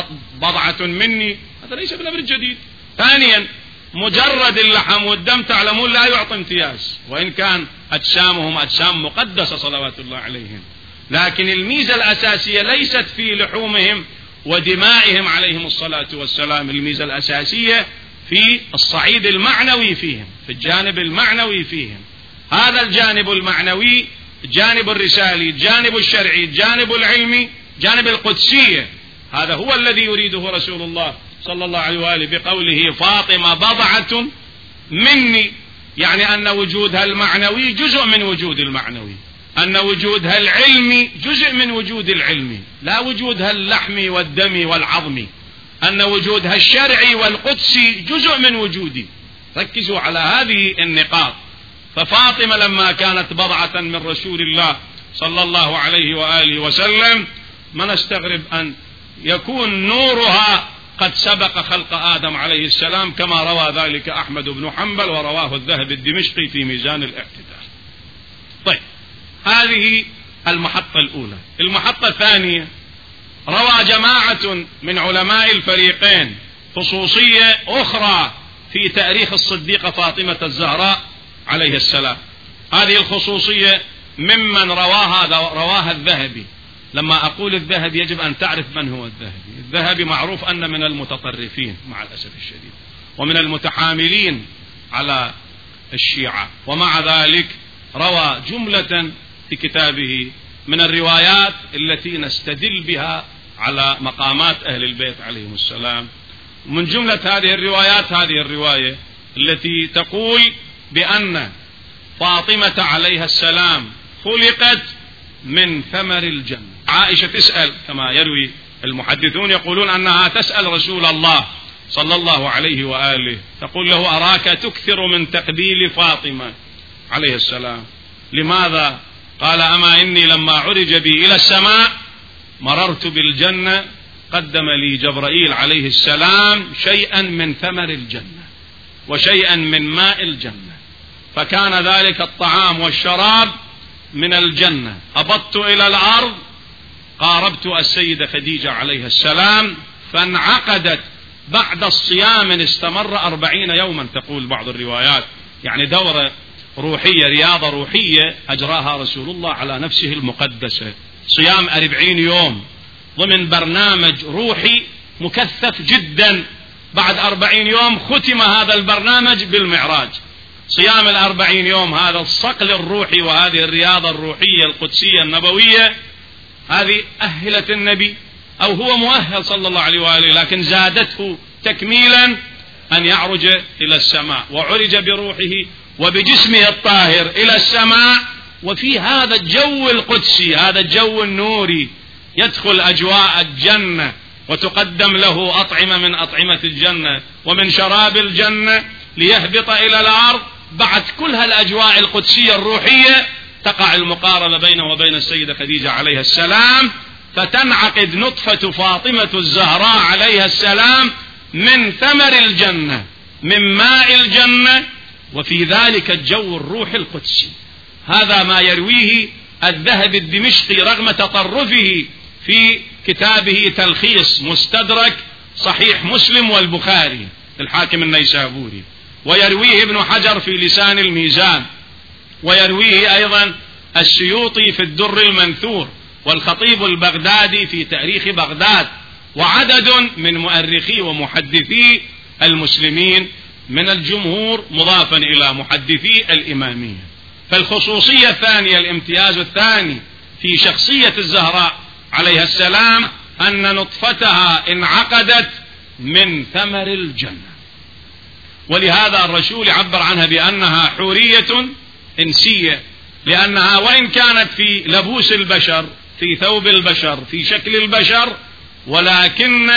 بضعة مني، هذا ليس بالأمر الجديد. ثانيا، مجرد اللحم والدم تعلمون لا يعطي امتياز، وإن كان أجسامهم أجسام مقدسة صلوات الله عليهم، لكن الميزة الأساسية ليست في لحومهم ودمائهم عليهم الصلاة والسلام. الميزة الأساسية في الصعيد المعنوي فيهم، في الجانب المعنوي فيهم. هذا الجانب المعنوي، الجانب الرسالي، الجانب الشرعي، الجانب العلمي، جانب القدسية، هذا هو الذي يريده رسول الله صلى الله عليه وآله بقوله: فاطمة بضعة مني. يعني أن وجودها المعنوي جزء من وجود المعنوي، أن وجودها العلمي جزء من وجود العلمي، لا وجودها اللحمي والدمي والعظمي. أن وجودها الشرعي والقدسي جزء من وجودي. ركزوا على هذه النقاط. ففاطمة لما كانت بضعة من رسول الله صلى الله عليه وآله وسلم، ما نستغرب أن يكون نورها قد سبق خلق آدم عليه السلام، كما روى ذلك أحمد بن حنبل ورواه الذهبي الدمشقي في ميزان الاعتدال. طيب، هذه المحطة الأولى. المحطة الثانية، روى جماعة من علماء الفريقين خصوصية أخرى في تاريخ الصديقة فاطمة الزهراء عليه السلام. هذه الخصوصية ممن رواها رواها الذهبي. لما أقول الذهبي يجب أن تعرف من هو الذهبي. الذهبي معروف أن من المتطرفين مع الأسف الشديد، ومن المتحاملين على الشيعة، ومع ذلك روى جملة في كتابه من الروايات التي نستدل بها على مقامات أهل البيت عليهم السلام. من جملة هذه الروايات هذه الرواية التي تقول بأن فاطمة عليها السلام خلقت من ثمر الجنة. عائشة تسأل، كما يروي المحدثون يقولون أنها تسأل رسول الله صلى الله عليه وآله، تقول له أراك تكثر من تقبيل فاطمة عليه السلام، لماذا؟ قال أما إني لما عرج بي إلى السماء مررت بالجنة قدم لي جبرائيل عليه السلام شيئا من ثمر الجنة وشيئا من ماء الجنة، فكان ذلك الطعام والشراب من الجنة. أبطت إلى الأرض قاربت السيدة خديجة عليه السلام فانعقدت بعد الصيام استمر أربعين يوما تقول بعض الروايات، يعني دورة روحية رياضة روحية أجراها رسول الله على نفسه المقدسة، صيام أربعين يوم ضمن برنامج روحي مكثف جدا. بعد أربعين يوم ختم هذا البرنامج بالمعراج. صيام الأربعين يوم هذا الصقل الروحي وهذه الرياضة الروحية القدسية النبوية هذه أهلت النبي، أو هو مؤهل صلى الله عليه وآله، لكن زادته تكميلا أن يعرج إلى السماء، وعرج بروحه وبجسمه الطاهر إلى السماء، وفي هذا الجو القدسي هذا الجو النوري يدخل أجواء الجنة وتقدم له أطعمة من أطعمة الجنة ومن شراب الجنة ليهبط إلى الأرض. بعد كل هالأجواء القدسية الروحية تقع المقارنة بينه وبين السيدة خديجة عليها السلام، فتنعقد نطفة فاطمة الزهراء عليها السلام من ثمر الجنة من ماء الجنة، وفي ذلك الجو الروح القدسي. هذا ما يرويه الذهبي الدمشقي رغم تطرفه في كتابه تلخيص مستدرك صحيح مسلم والبخاري الحاكم النيسابوري، ويرويه ابن حجر في لسان الميزان، ويرويه أيضا السيوطي في الدر المنثور، والخطيب البغدادي في تاريخ بغداد، وعدد من مؤرخي ومحدثي المسلمين من الجمهور مضافا إلى محدثي الإمامية. فالخصوصية الثانية الامتياز الثاني في شخصية الزهراء عليها السلام أن نطفتها انعقدت من ثمر الجنة، ولهذا الرسول عبر عنها بأنها حورية إنسية، لأنها وإن كانت في لبوس البشر في ثوب البشر في شكل البشر، ولكن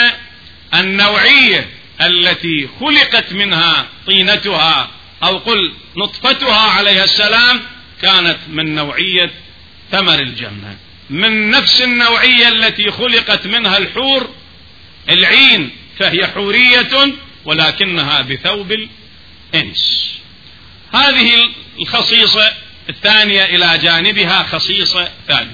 النوعية التي خلقت منها طينتها أو قل نطفتها عليها السلام كانت من نوعية ثمر الجنة، من نفس النوعية التي خلقت منها الحور العين، فهي حورية ولكنها بثوب الإنس. هذه الخصيصة الثانية إلى جانبها خصيصة ثالثة.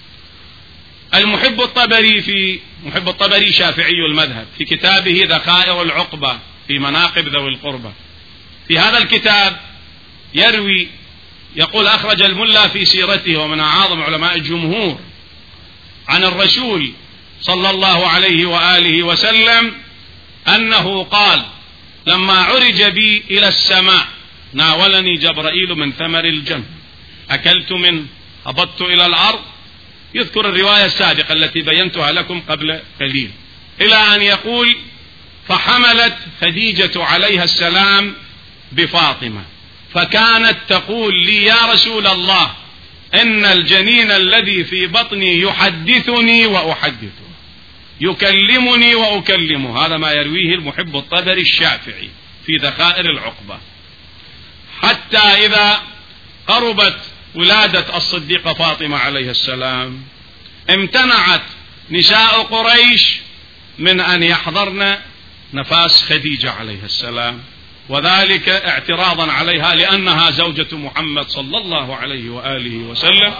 المحب الطبري في محب الطبري شافعي المذهب في كتابه ذخائر العقبة في مناقب ذوي القربى، في هذا الكتاب يروي يقول أخرج الملا في سيرته ومن أعظم علماء الجمهور عن الرسول صلى الله عليه وآله وسلم أنه قال لما عرج بي إلى السماء ناولني جبرائيل من ثمر الجنة أكلت منه هبطت إلى الأرض. يذكر الرواية السابقة التي بينتها لكم قبل قليل، إلى أن يقول فحملت خديجة عليها السلام بفاطمة فكانت تقول لي يا رسول الله إن الجنين الذي في بطني يحدثني وأحدثه يكلمني وأكلمه. هذا ما يرويه المحب الطبري الشافعي في ذخائر العقبة. حتى إذا قربت ولادة الصديقة فاطمة عليه السلام امتنعت نساء قريش من أن يحضرن نفاس خديجة عليه السلام، وذلك اعتراضا عليها لأنها زوجة محمد صلى الله عليه وآله وسلم،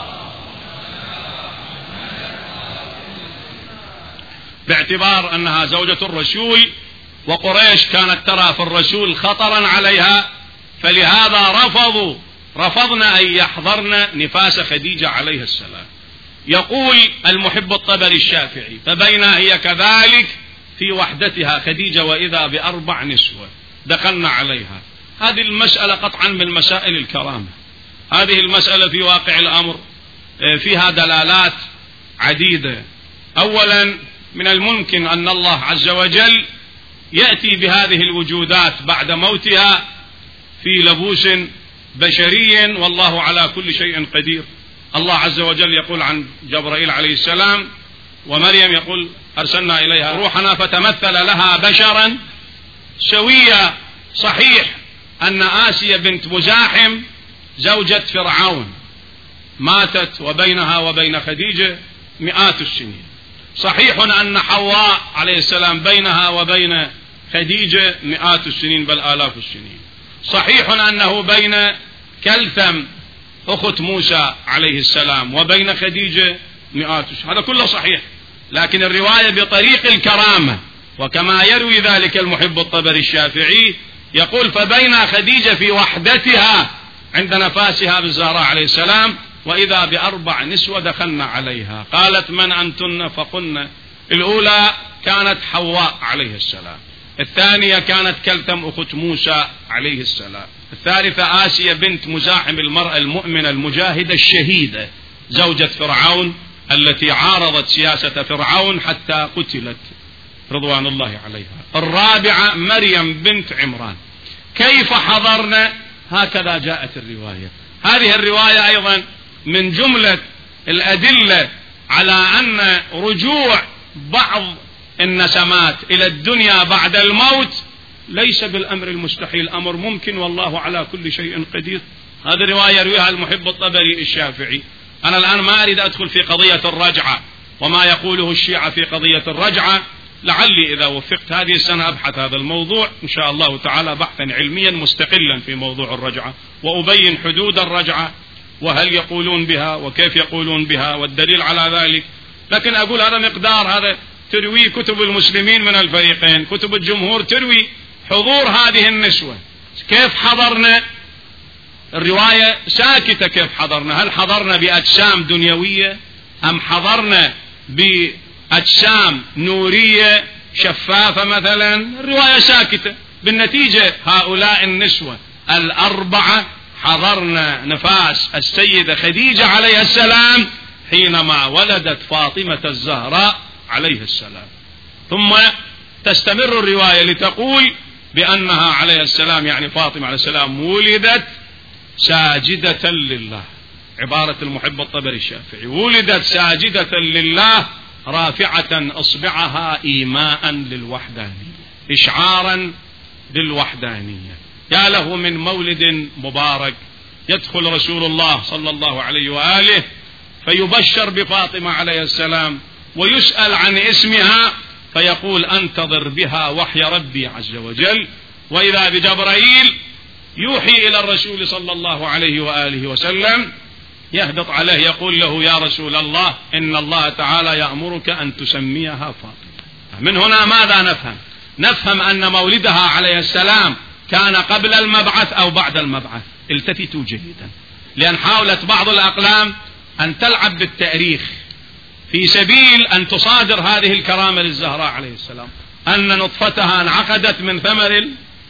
باعتبار أنها زوجة الرسول وقريش كانت ترى في الرسول خطرا عليها، فلهذا رفضوا رفضنا أن يحضرن نفاس خديجة عليه السلام. يقول المحب الطبري الشافعي فبينا هي كذلك في وحدتها خديجة وإذا بأربع نسوة دخلنا عليها. هذه المسألة قطعا من مسائل الكرامة. هذه المسألة في واقع الأمر فيها دلالات عديدة. أولا من الممكن أن الله عز وجل يأتي بهذه الوجودات بعد موتها في لبوس بشري، والله على كل شيء قدير. الله عز وجل يقول عن جبرائيل عليه السلام ومريم يقول أرسلنا إليها روحنا فتمثل لها بشرا سويا. صحيح أن آسيا بنت مزاحم زوجة فرعون ماتت وبينها وبين خديجة مئات السنين. صحيح أن حواء عليه السلام بينها وبين خديجة مئات السنين بل آلاف السنين. صحيح أنه بين كلثم أخت موسى عليه السلام وبين خديجة مئات السنين، هذا كله صحيح. لكن الرواية بطريق الكرامة، وكما يروي ذلك المحب الطبري الشافعي يقول فبين خديجة في وحدتها عند نفاسها بالزهراء عليه السلام وإذا بأربع نسوة دخلنا عليها. قالت من أنتن؟ فقلنا الأولى كانت حواء عليه السلام، الثانية كانت كلثم أخت موسى عليه السلام، الثالثة آسيا بنت مزاحم المرأة المؤمنة المجاهدة الشهيدة زوجة فرعون التي عارضت سياسة فرعون حتى قتلت رضوان الله عليها، الرابعة مريم بنت عمران. كيف حضرنا؟ هكذا جاءت الرواية. هذه الرواية أيضا من جملة الأدلة على أن رجوع بعض النسمات إلى الدنيا بعد الموت ليس بالأمر المستحيل، أمر ممكن والله على كل شيء قدير. هذه الرواية يرويها المحب الطبري الشافعي. أنا الآن ما أريد أدخل في قضية الرجعة وما يقوله الشيعة في قضية الرجعة، لعلي إذا وفقت هذه السنة أبحث هذا الموضوع إن شاء الله تعالى بحثا علميا مستقلا في موضوع الرجعة، وأبين حدود الرجعة وهل يقولون بها وكيف يقولون بها والدليل على ذلك. لكن أقول هذا مقدار، هذا تروي كتب المسلمين من الفريقين، كتب الجمهور تروي حضور هذه النسوة. كيف حضرنا؟ الرواية ساكتة. كيف حضرنا؟ هل حضرنا بأجسام دنيوية أم حضرنا بأجسام نورية شفافة مثلا؟ الرواية ساكتة. بالنتيجة هؤلاء النسوة الأربعة حضرنا نفاس السيدة خديجة عليه السلام حينما ولدت فاطمة الزهراء عليه السلام. ثم تستمر الرواية لتقول بأنها عليه السلام يعني فاطمة عليه السلام ولدت ساجدة لله، عبارة المحب الطبري الشافعي، ولدت ساجدة لله رافعة أصبعها إيماء للوحدانية، إشعارا للوحدانية. يا له من مولد مبارك يدخل رسول الله صلى الله عليه وآله فيبشر بفاطمة عليه السلام ويسأل عن اسمها فيقول أنتظر بها وحي ربي عز وجل، وإذا بجبرائيل يوحي إلى الرسول صلى الله عليه وآله وسلم يهبط عليه يقول له يا رسول الله إن الله تعالى يأمرك أن تسميها فاطمة. من هنا ماذا نفهم؟ نفهم أن مولدها عليه السلام كان قبل المبعث أو بعد المبعث. التفتوا جيدا، لأن حاولت بعض الأقلام أن تلعب بالتاريخ في سبيل أن تصادر هذه الكرامة للزهراء عليه السلام أن نطفتها انعقدت من ثمر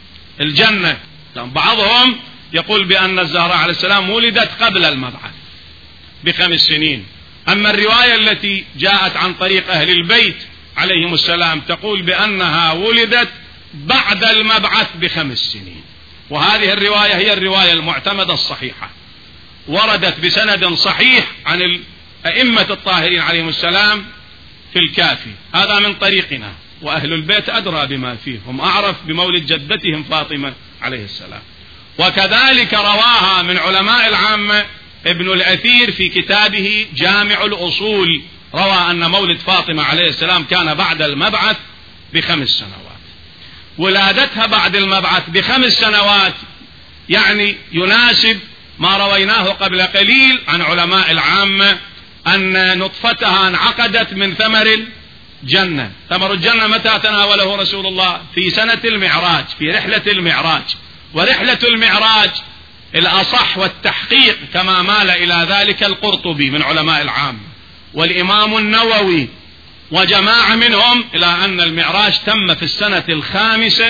الجنة. بعضهم يقول بأن الزهراء عليه السلام ولدت قبل المبعث بخمس سنين، أما الرواية التي جاءت عن طريق أهل البيت عليهم السلام تقول بأنها ولدت بعد المبعث بخمس سنين. وهذه الرواية هي الرواية المعتمدة الصحيحة، وردت بسند صحيح عن الأئمة الطاهرين عليهم السلام في الكافي. هذا من طريقنا، وأهل البيت أدرى بما فيه، هم أعرف بمولد جدتهم فاطمة عليه السلام. وكذلك رواها من علماء العامة ابن الأثير في كتابه جامع الأصول، روى أن مولد فاطمة عليه السلام كان بعد المبعث بخمس سنوات. ولادتها بعد المبعث بخمس سنوات يعني يناسب ما رويناه قبل قليل عن علماء العامة أن نطفتها انعقدت من ثمر الجنة. ثمر الجنة متى تناوله رسول الله؟ في سنة المعراج، في رحلة المعراج. ورحلة المعراج الأصح والتحقيق كما مال إلى ذلك القرطبي من علماء العامة والإمام النووي وجماعة منهم إلى أن المعراج تم في السنة الخامسة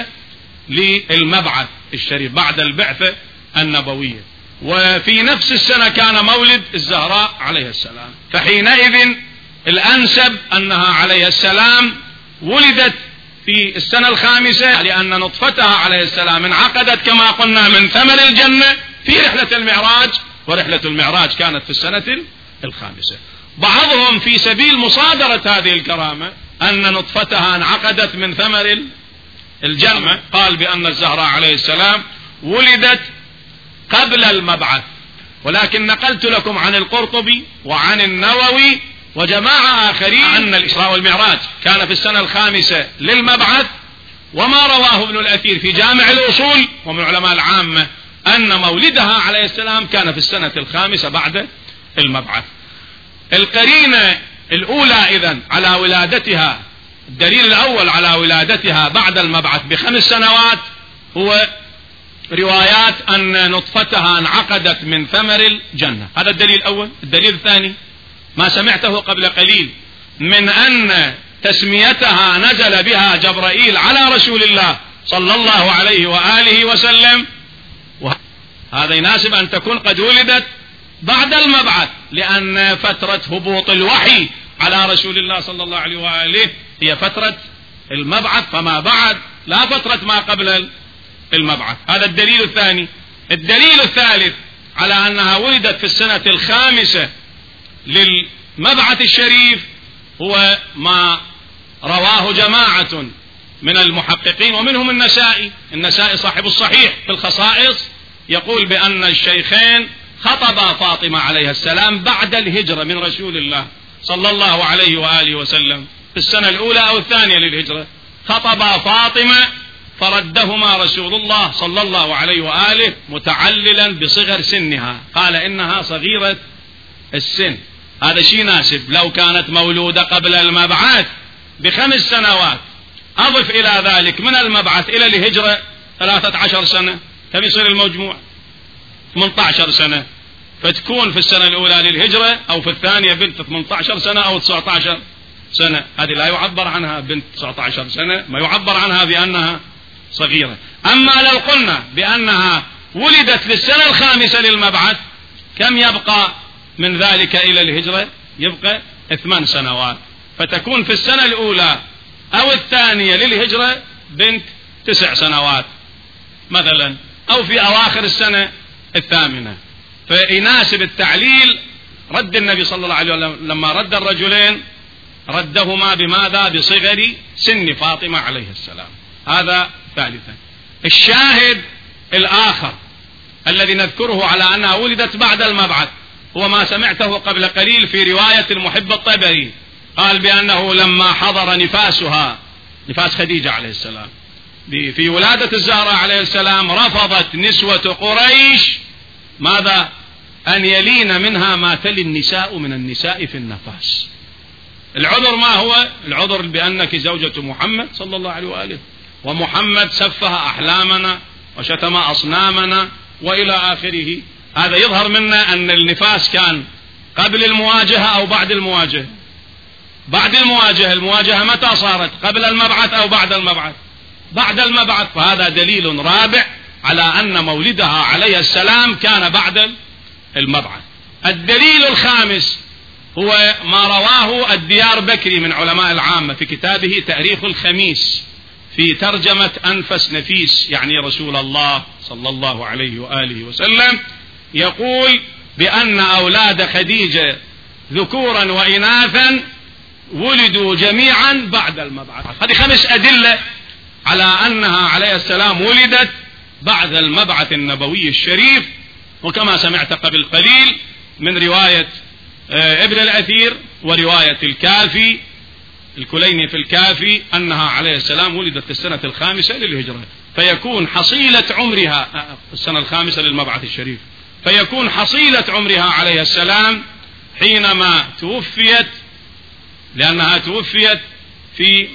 للمبعث الشريف بعد البعثة النبوية، وفي نفس السنة كان مولد الزهراء عليه السلام. فحينئذ الأنسب أنها عليه السلام ولدت في السنة الخامسة، لأن نطفتها عليه السلام انعقدت كما قلنا من ثمر الجنة في رحلة المعراج، ورحلة المعراج كانت في السنة الخامسة. بعضهم في سبيل مصادرة هذه الكرامة أن نطفتها انعقدت من ثمر الجنة. قال بأن الزهراء عليه السلام ولدت قبل المبعث، ولكن نقلت لكم عن القرطبي وعن النووي وجماعة آخرين أن الإسراء والمعراج كان في السنة الخامسة للمبعث، وما رواه ابن الأثير في جامع الأصول ومن علماء العامة أن مولدها عليه السلام كان في السنة الخامسة بعد المبعث. القرينة الأولى إذن على ولادتها، الدليل الأول على ولادتها بعد المبعث بخمس سنوات هو روايات أن نطفتها انعقدت من ثمر الجنة. هذا الدليل الأول. الدليل الثاني ما سمعته قبل قليل من أن تسميتها نزل بها جبرائيل على رسول الله صلى الله عليه وآله وسلم، وهذا يناسب أن تكون قد ولدت بعد المبعث، لأن فترة هبوط الوحي على رسول الله صلى الله عليه وآله هي فترة المبعث، فما بعد لا فترة ما قبل المبعث. هذا الدليل الثاني. الدليل الثالث على أنها ولدت في السنة الخامسة للمبعث الشريف هو ما رواه جماعة من المحققين ومنهم النسائي. النسائي صاحب الصحيح في الخصائص يقول بأن الشيخين خطبا فاطمة عليه السلام بعد الهجرة من رسول الله صلى الله عليه وآله وسلم في السنة الأولى أو الثانية للهجرة، خطبا فاطمة فردهما رسول الله صلى الله عليه وآله متعللا بصغر سنها، قال إنها صغيرة السن. هذا شيء ناسب. لو كانت مولودة قبل المبعث بخمس سنوات، أضف إلى ذلك من المبعث إلى الهجرة ثلاثة عشر سنة، كم يصير المجموع؟ ثمانية عشر سنة، فتكون في السنة الأولى للهجرة أو في الثانية بنت ثمانية عشر سنة أو تسعة عشر سنة. هذه لا يعبر عنها بنت تسعة عشر سنة، ما يعبر عنها بأنها صغيرة. أما لو قلنا بأنها ولدت في السنة الخامسة للمبعث، كم يبقى من ذلك إلى الهجرة؟ يبقى ثمان سنوات، فتكون في السنة الأولى أو الثانية للهجرة بنت تسع سنوات مثلا، أو في أواخر السنة الثامنة. فيناسب التعليل رد النبي صلى الله عليه وسلم لما رد الرجلين ردهما بماذا؟ بصغر سن فاطمة عليه السلام. هذا ثالثا. الشاهد الآخر الذي نذكره على أنها ولدت بعد المبعث هو ما سمعته قبل قليل في رواية المحب الطبري، قال بأنه لما حضر نفاسها، نفاس خديجة عليه السلام في ولادة الزهراء عليه السلام، رفضت نسوة قريش ماذا؟ أن يلين منها ما تلي النساء من النساء في النفاس. العذر ما هو؟ العذر بأنك زوجة محمد صلى الله عليه وآله، ومحمد سفه أحلامنا وشتم أصنامنا وإلى آخره. هذا يظهر منا أن النفاس كان قبل المواجهة أو بعد المواجهة؟ بعد المواجهة. المواجهة متى صارت؟ قبل المبعث أو بعد المبعث؟ بعد المبعث. فهذا دليل رابع على أن مولدها عليه السلام كان بعد المبعث. الدليل الخامس هو ما رواه الديار بكري من علماء العامة في كتابه تاريخ الخميس في ترجمة أنفس نفيس، يعني رسول الله صلى الله عليه وآله وسلم، يقول بأن أولاد خديجة ذكورا وإناثا ولدوا جميعا بعد المبعث. هذه خمس أدلة على أنها عليه السلام ولدت بعد المبعث النبوي الشريف. وكما سمعت قبل قليل من رواية ابن الأثير ورواية الكافي الكليني في الكافي أنها عليه السلام ولدت في السنة الخامسة للهجرة، فيكون حصيلة عمرها السنة الخامسة للمبعث الشريف، فيكون حصيلة عمرها عليه السلام حينما توفيت، لأنها توفيت في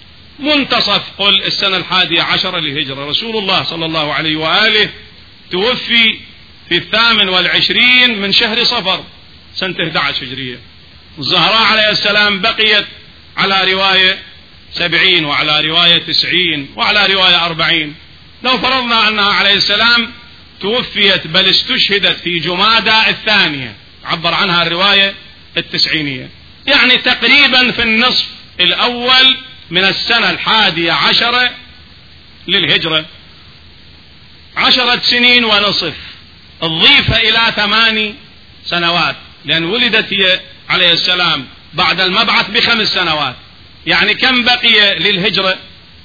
منتصف قل السنة الحادية عشر للهجرة. رسول الله صلى الله عليه وآله توفي في الثامن والعشرين من شهر صفر سنة أحد عشر هجرية. الزهراء عليه السلام بقيت على رواية سبعين وعلى رواية تسعين وعلى رواية أربعين. لو فرضنا أنها عليه السلام توفيت بل استشهدت في جمادى الثانية، عبر عنها الرواية التسعينية، يعني تقريبا في النصف الأول من السنة الحادية عشرة للهجرة، عشرة سنين ونصف، الضيفة إلى ثماني سنوات، لأن ولدت هي عليه السلام بعد المبعث بخمس سنوات، يعني كم بقي للهجرة؟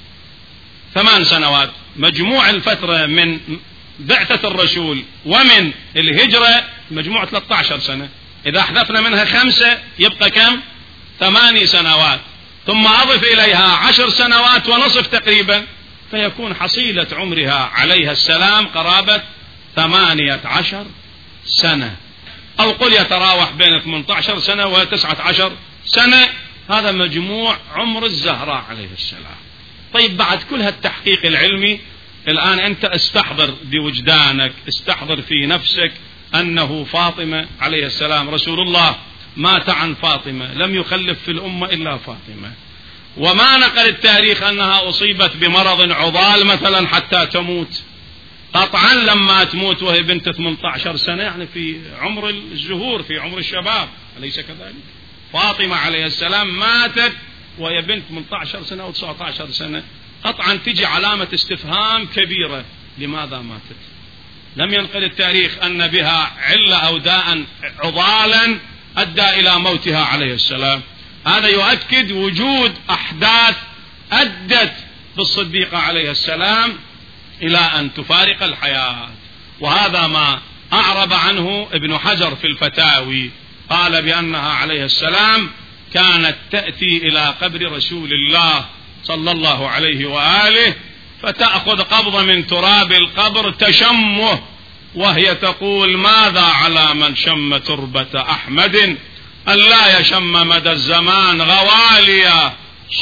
ثمان سنوات. مجموع الفترة من بعثة الرسول ومن الهجرة مجموع ثلاثة عشر سنة. إذا حذفنا منها خمسة يبقى كم؟ ثماني سنوات، ثم أضف إليها عشر سنوات ونصف تقريبا، فيكون حصيلة عمرها عليها السلام قرابة ثمانية عشر سنة، أو قل يتراوح بين ثمانية عشر سنة وتسعة عشر سنة. هذا مجموع عمر الزهراء عليه السلام. طيب بعد كل هالتحقيق العلمي الآن أنت استحضر بوجدانك، استحضر في نفسك أنه فاطمة عليه السلام رسول الله مات عن فاطمة، لم يخلف في الأمة إلا فاطمة، وما نقل التاريخ أنها أصيبت بمرض عضال مثلا حتى تموت. قطعا لما تموت وهي بنت ثمانية عشر سنة، يعني في عمر الزهور، في عمر الشباب، أليس كذلك؟ فاطمة عليه السلام ماتت وهي بنت ثمانية عشر سنة أو تسعة عشر سنة، قطعا تجي علامة استفهام كبيرة، لماذا ماتت؟ لم ينقل التاريخ أن بها علة أو داء عضالا أدى إلى موتها عليه السلام. هذا يؤكد وجود أحداث أدت بالصديقة عليه السلام إلى أن تفارق الحياة، وهذا ما أعرب عنه ابن حجر في الفتاوي، قال بأنها عليه السلام كانت تأتي إلى قبر رسول الله صلى الله عليه وآله فتأخذ قبضة من تراب القبر تشمه، وهي تقول ماذا على من شم تربة أحمد أن لا يشم مدى الزمان غواليا،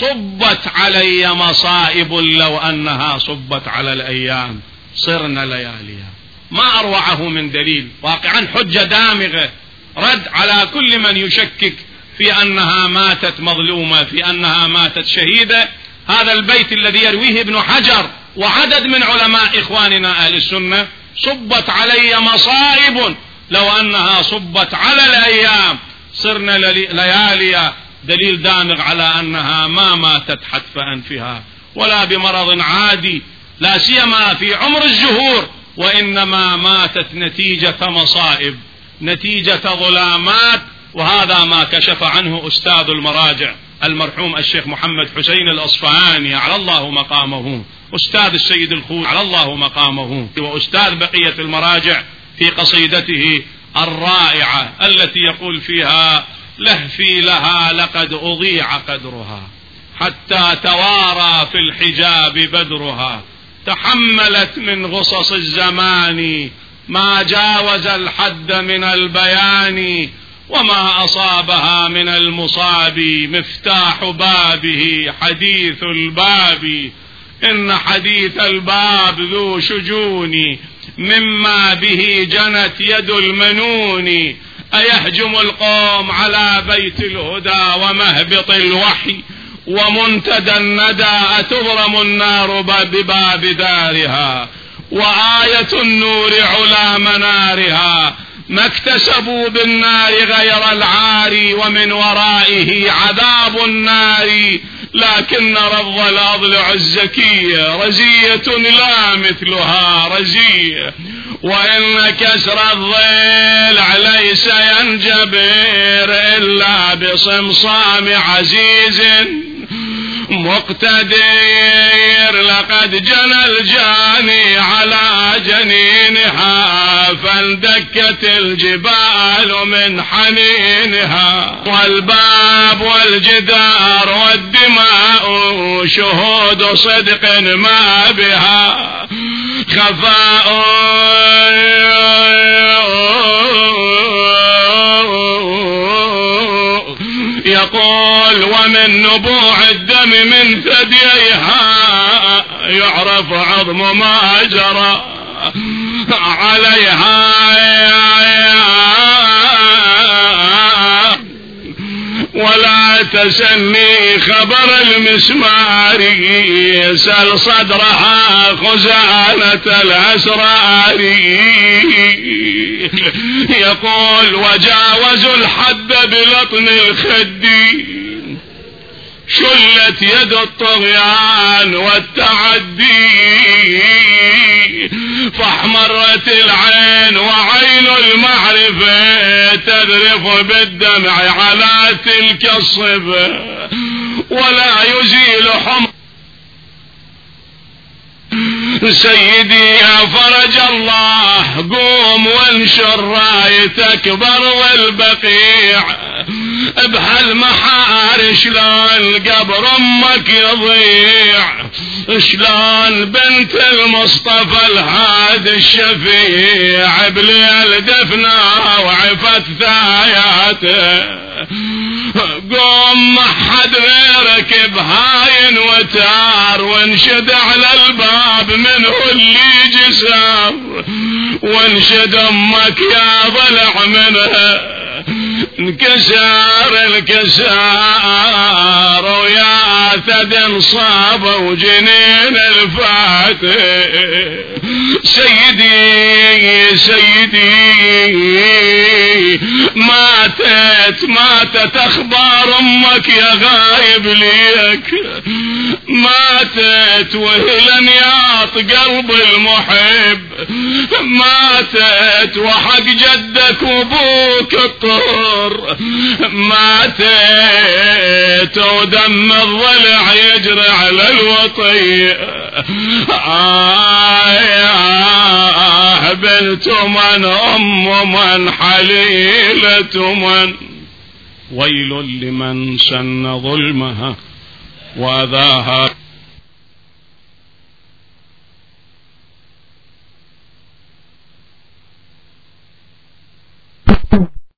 صبت علي مصائب لو أنها صبت على الأيام صرنا لياليا. ما أروعه من دليل، واقعا حجة دامغة رد على كل من يشكك في أنها ماتت مظلومة، في أنها ماتت شهيدة. هذا البيت الذي يرويه ابن حجر وعدد من علماء إخواننا أهل السنة، صبت علي مصائب لو أنها صبت على الأيام صرنا لياليا، دليل دامغ على أنها ما ماتت حتف أنفها ولا بمرض عادي، لا سيما في عمر الزهور، وإنما ماتت نتيجة مصائب، نتيجة ظلامات. وهذا ما كشف عنه أستاذ المراجع المرحوم الشيخ محمد حسين الأصفهاني على الله مقامه، أستاذ السيد الخوي على الله مقامه، وأستاذ بقية المراجع في قصيدته الرائعة التي يقول فيها لهفي لها لقد أضيع قدرها حتى توارى في الحجاب بدرها، تحملت من غصص الزمان ما جاوز الحد من البيان، وما أصابها من المصاب مفتاح بابه حديث الباب، إن حديث الباب ذو شجون مما به جنت يد المنون، أيهجم القوم على بيت الهدى ومهبط الوحي ومنتدى الندى، أتضرم النار بباب دارها وآية النور على منارها، ما اكتسبوا بالنار غير العار ومن ورائه عذاب النار، لكن رض الأضلع الزكية رزية لا مثلها رزية، وإن كسر الضلع ليس ينجبر إلا بصمصام عزيز مقتدر، لقد جنى الجاني على جنينها فاندكت الجبال من حنينها، والباب والجدار والدماء شهود صدق ما بها خفاء، يقول ومن نبوع الدم من ثدييها يعرف عظم ما جرى عليها، ولا تسني خبر المسمار سل صدرها خزانة الأسرار، يقول وجاوزوا الحد بلطم الخد شلت يد الطغيان والتعدي، فاحمرت العين وعين المعرفة تذرف بالدمع على تلك الصفة، ولا يزيل حمى سيدي يا فرج الله قوم وانشر رايتك برو البقيع بهالمحار شلون قبر امك يضيع شلون بنت المصطفى الهادي الشفيع بليل دفنها وعفت ثاياته قوم ما حد غيرك بهاين وتار وانشد على الباب منه اللي جسار وانشد امك يا ضلع منها انكسار الكسار ويا ثد انصاب وجنين الفاتح سيدي سيدي ماتت ماتت اخبار امك يا غايب ليك ماتت وهي نياط قلب المحب ماتت وحق جدك وابوك الطهر ماتت ودم الضلع يجري على الوطي آه بنت من أم من حليلة من ويل لمن سن ظلمها وأذاها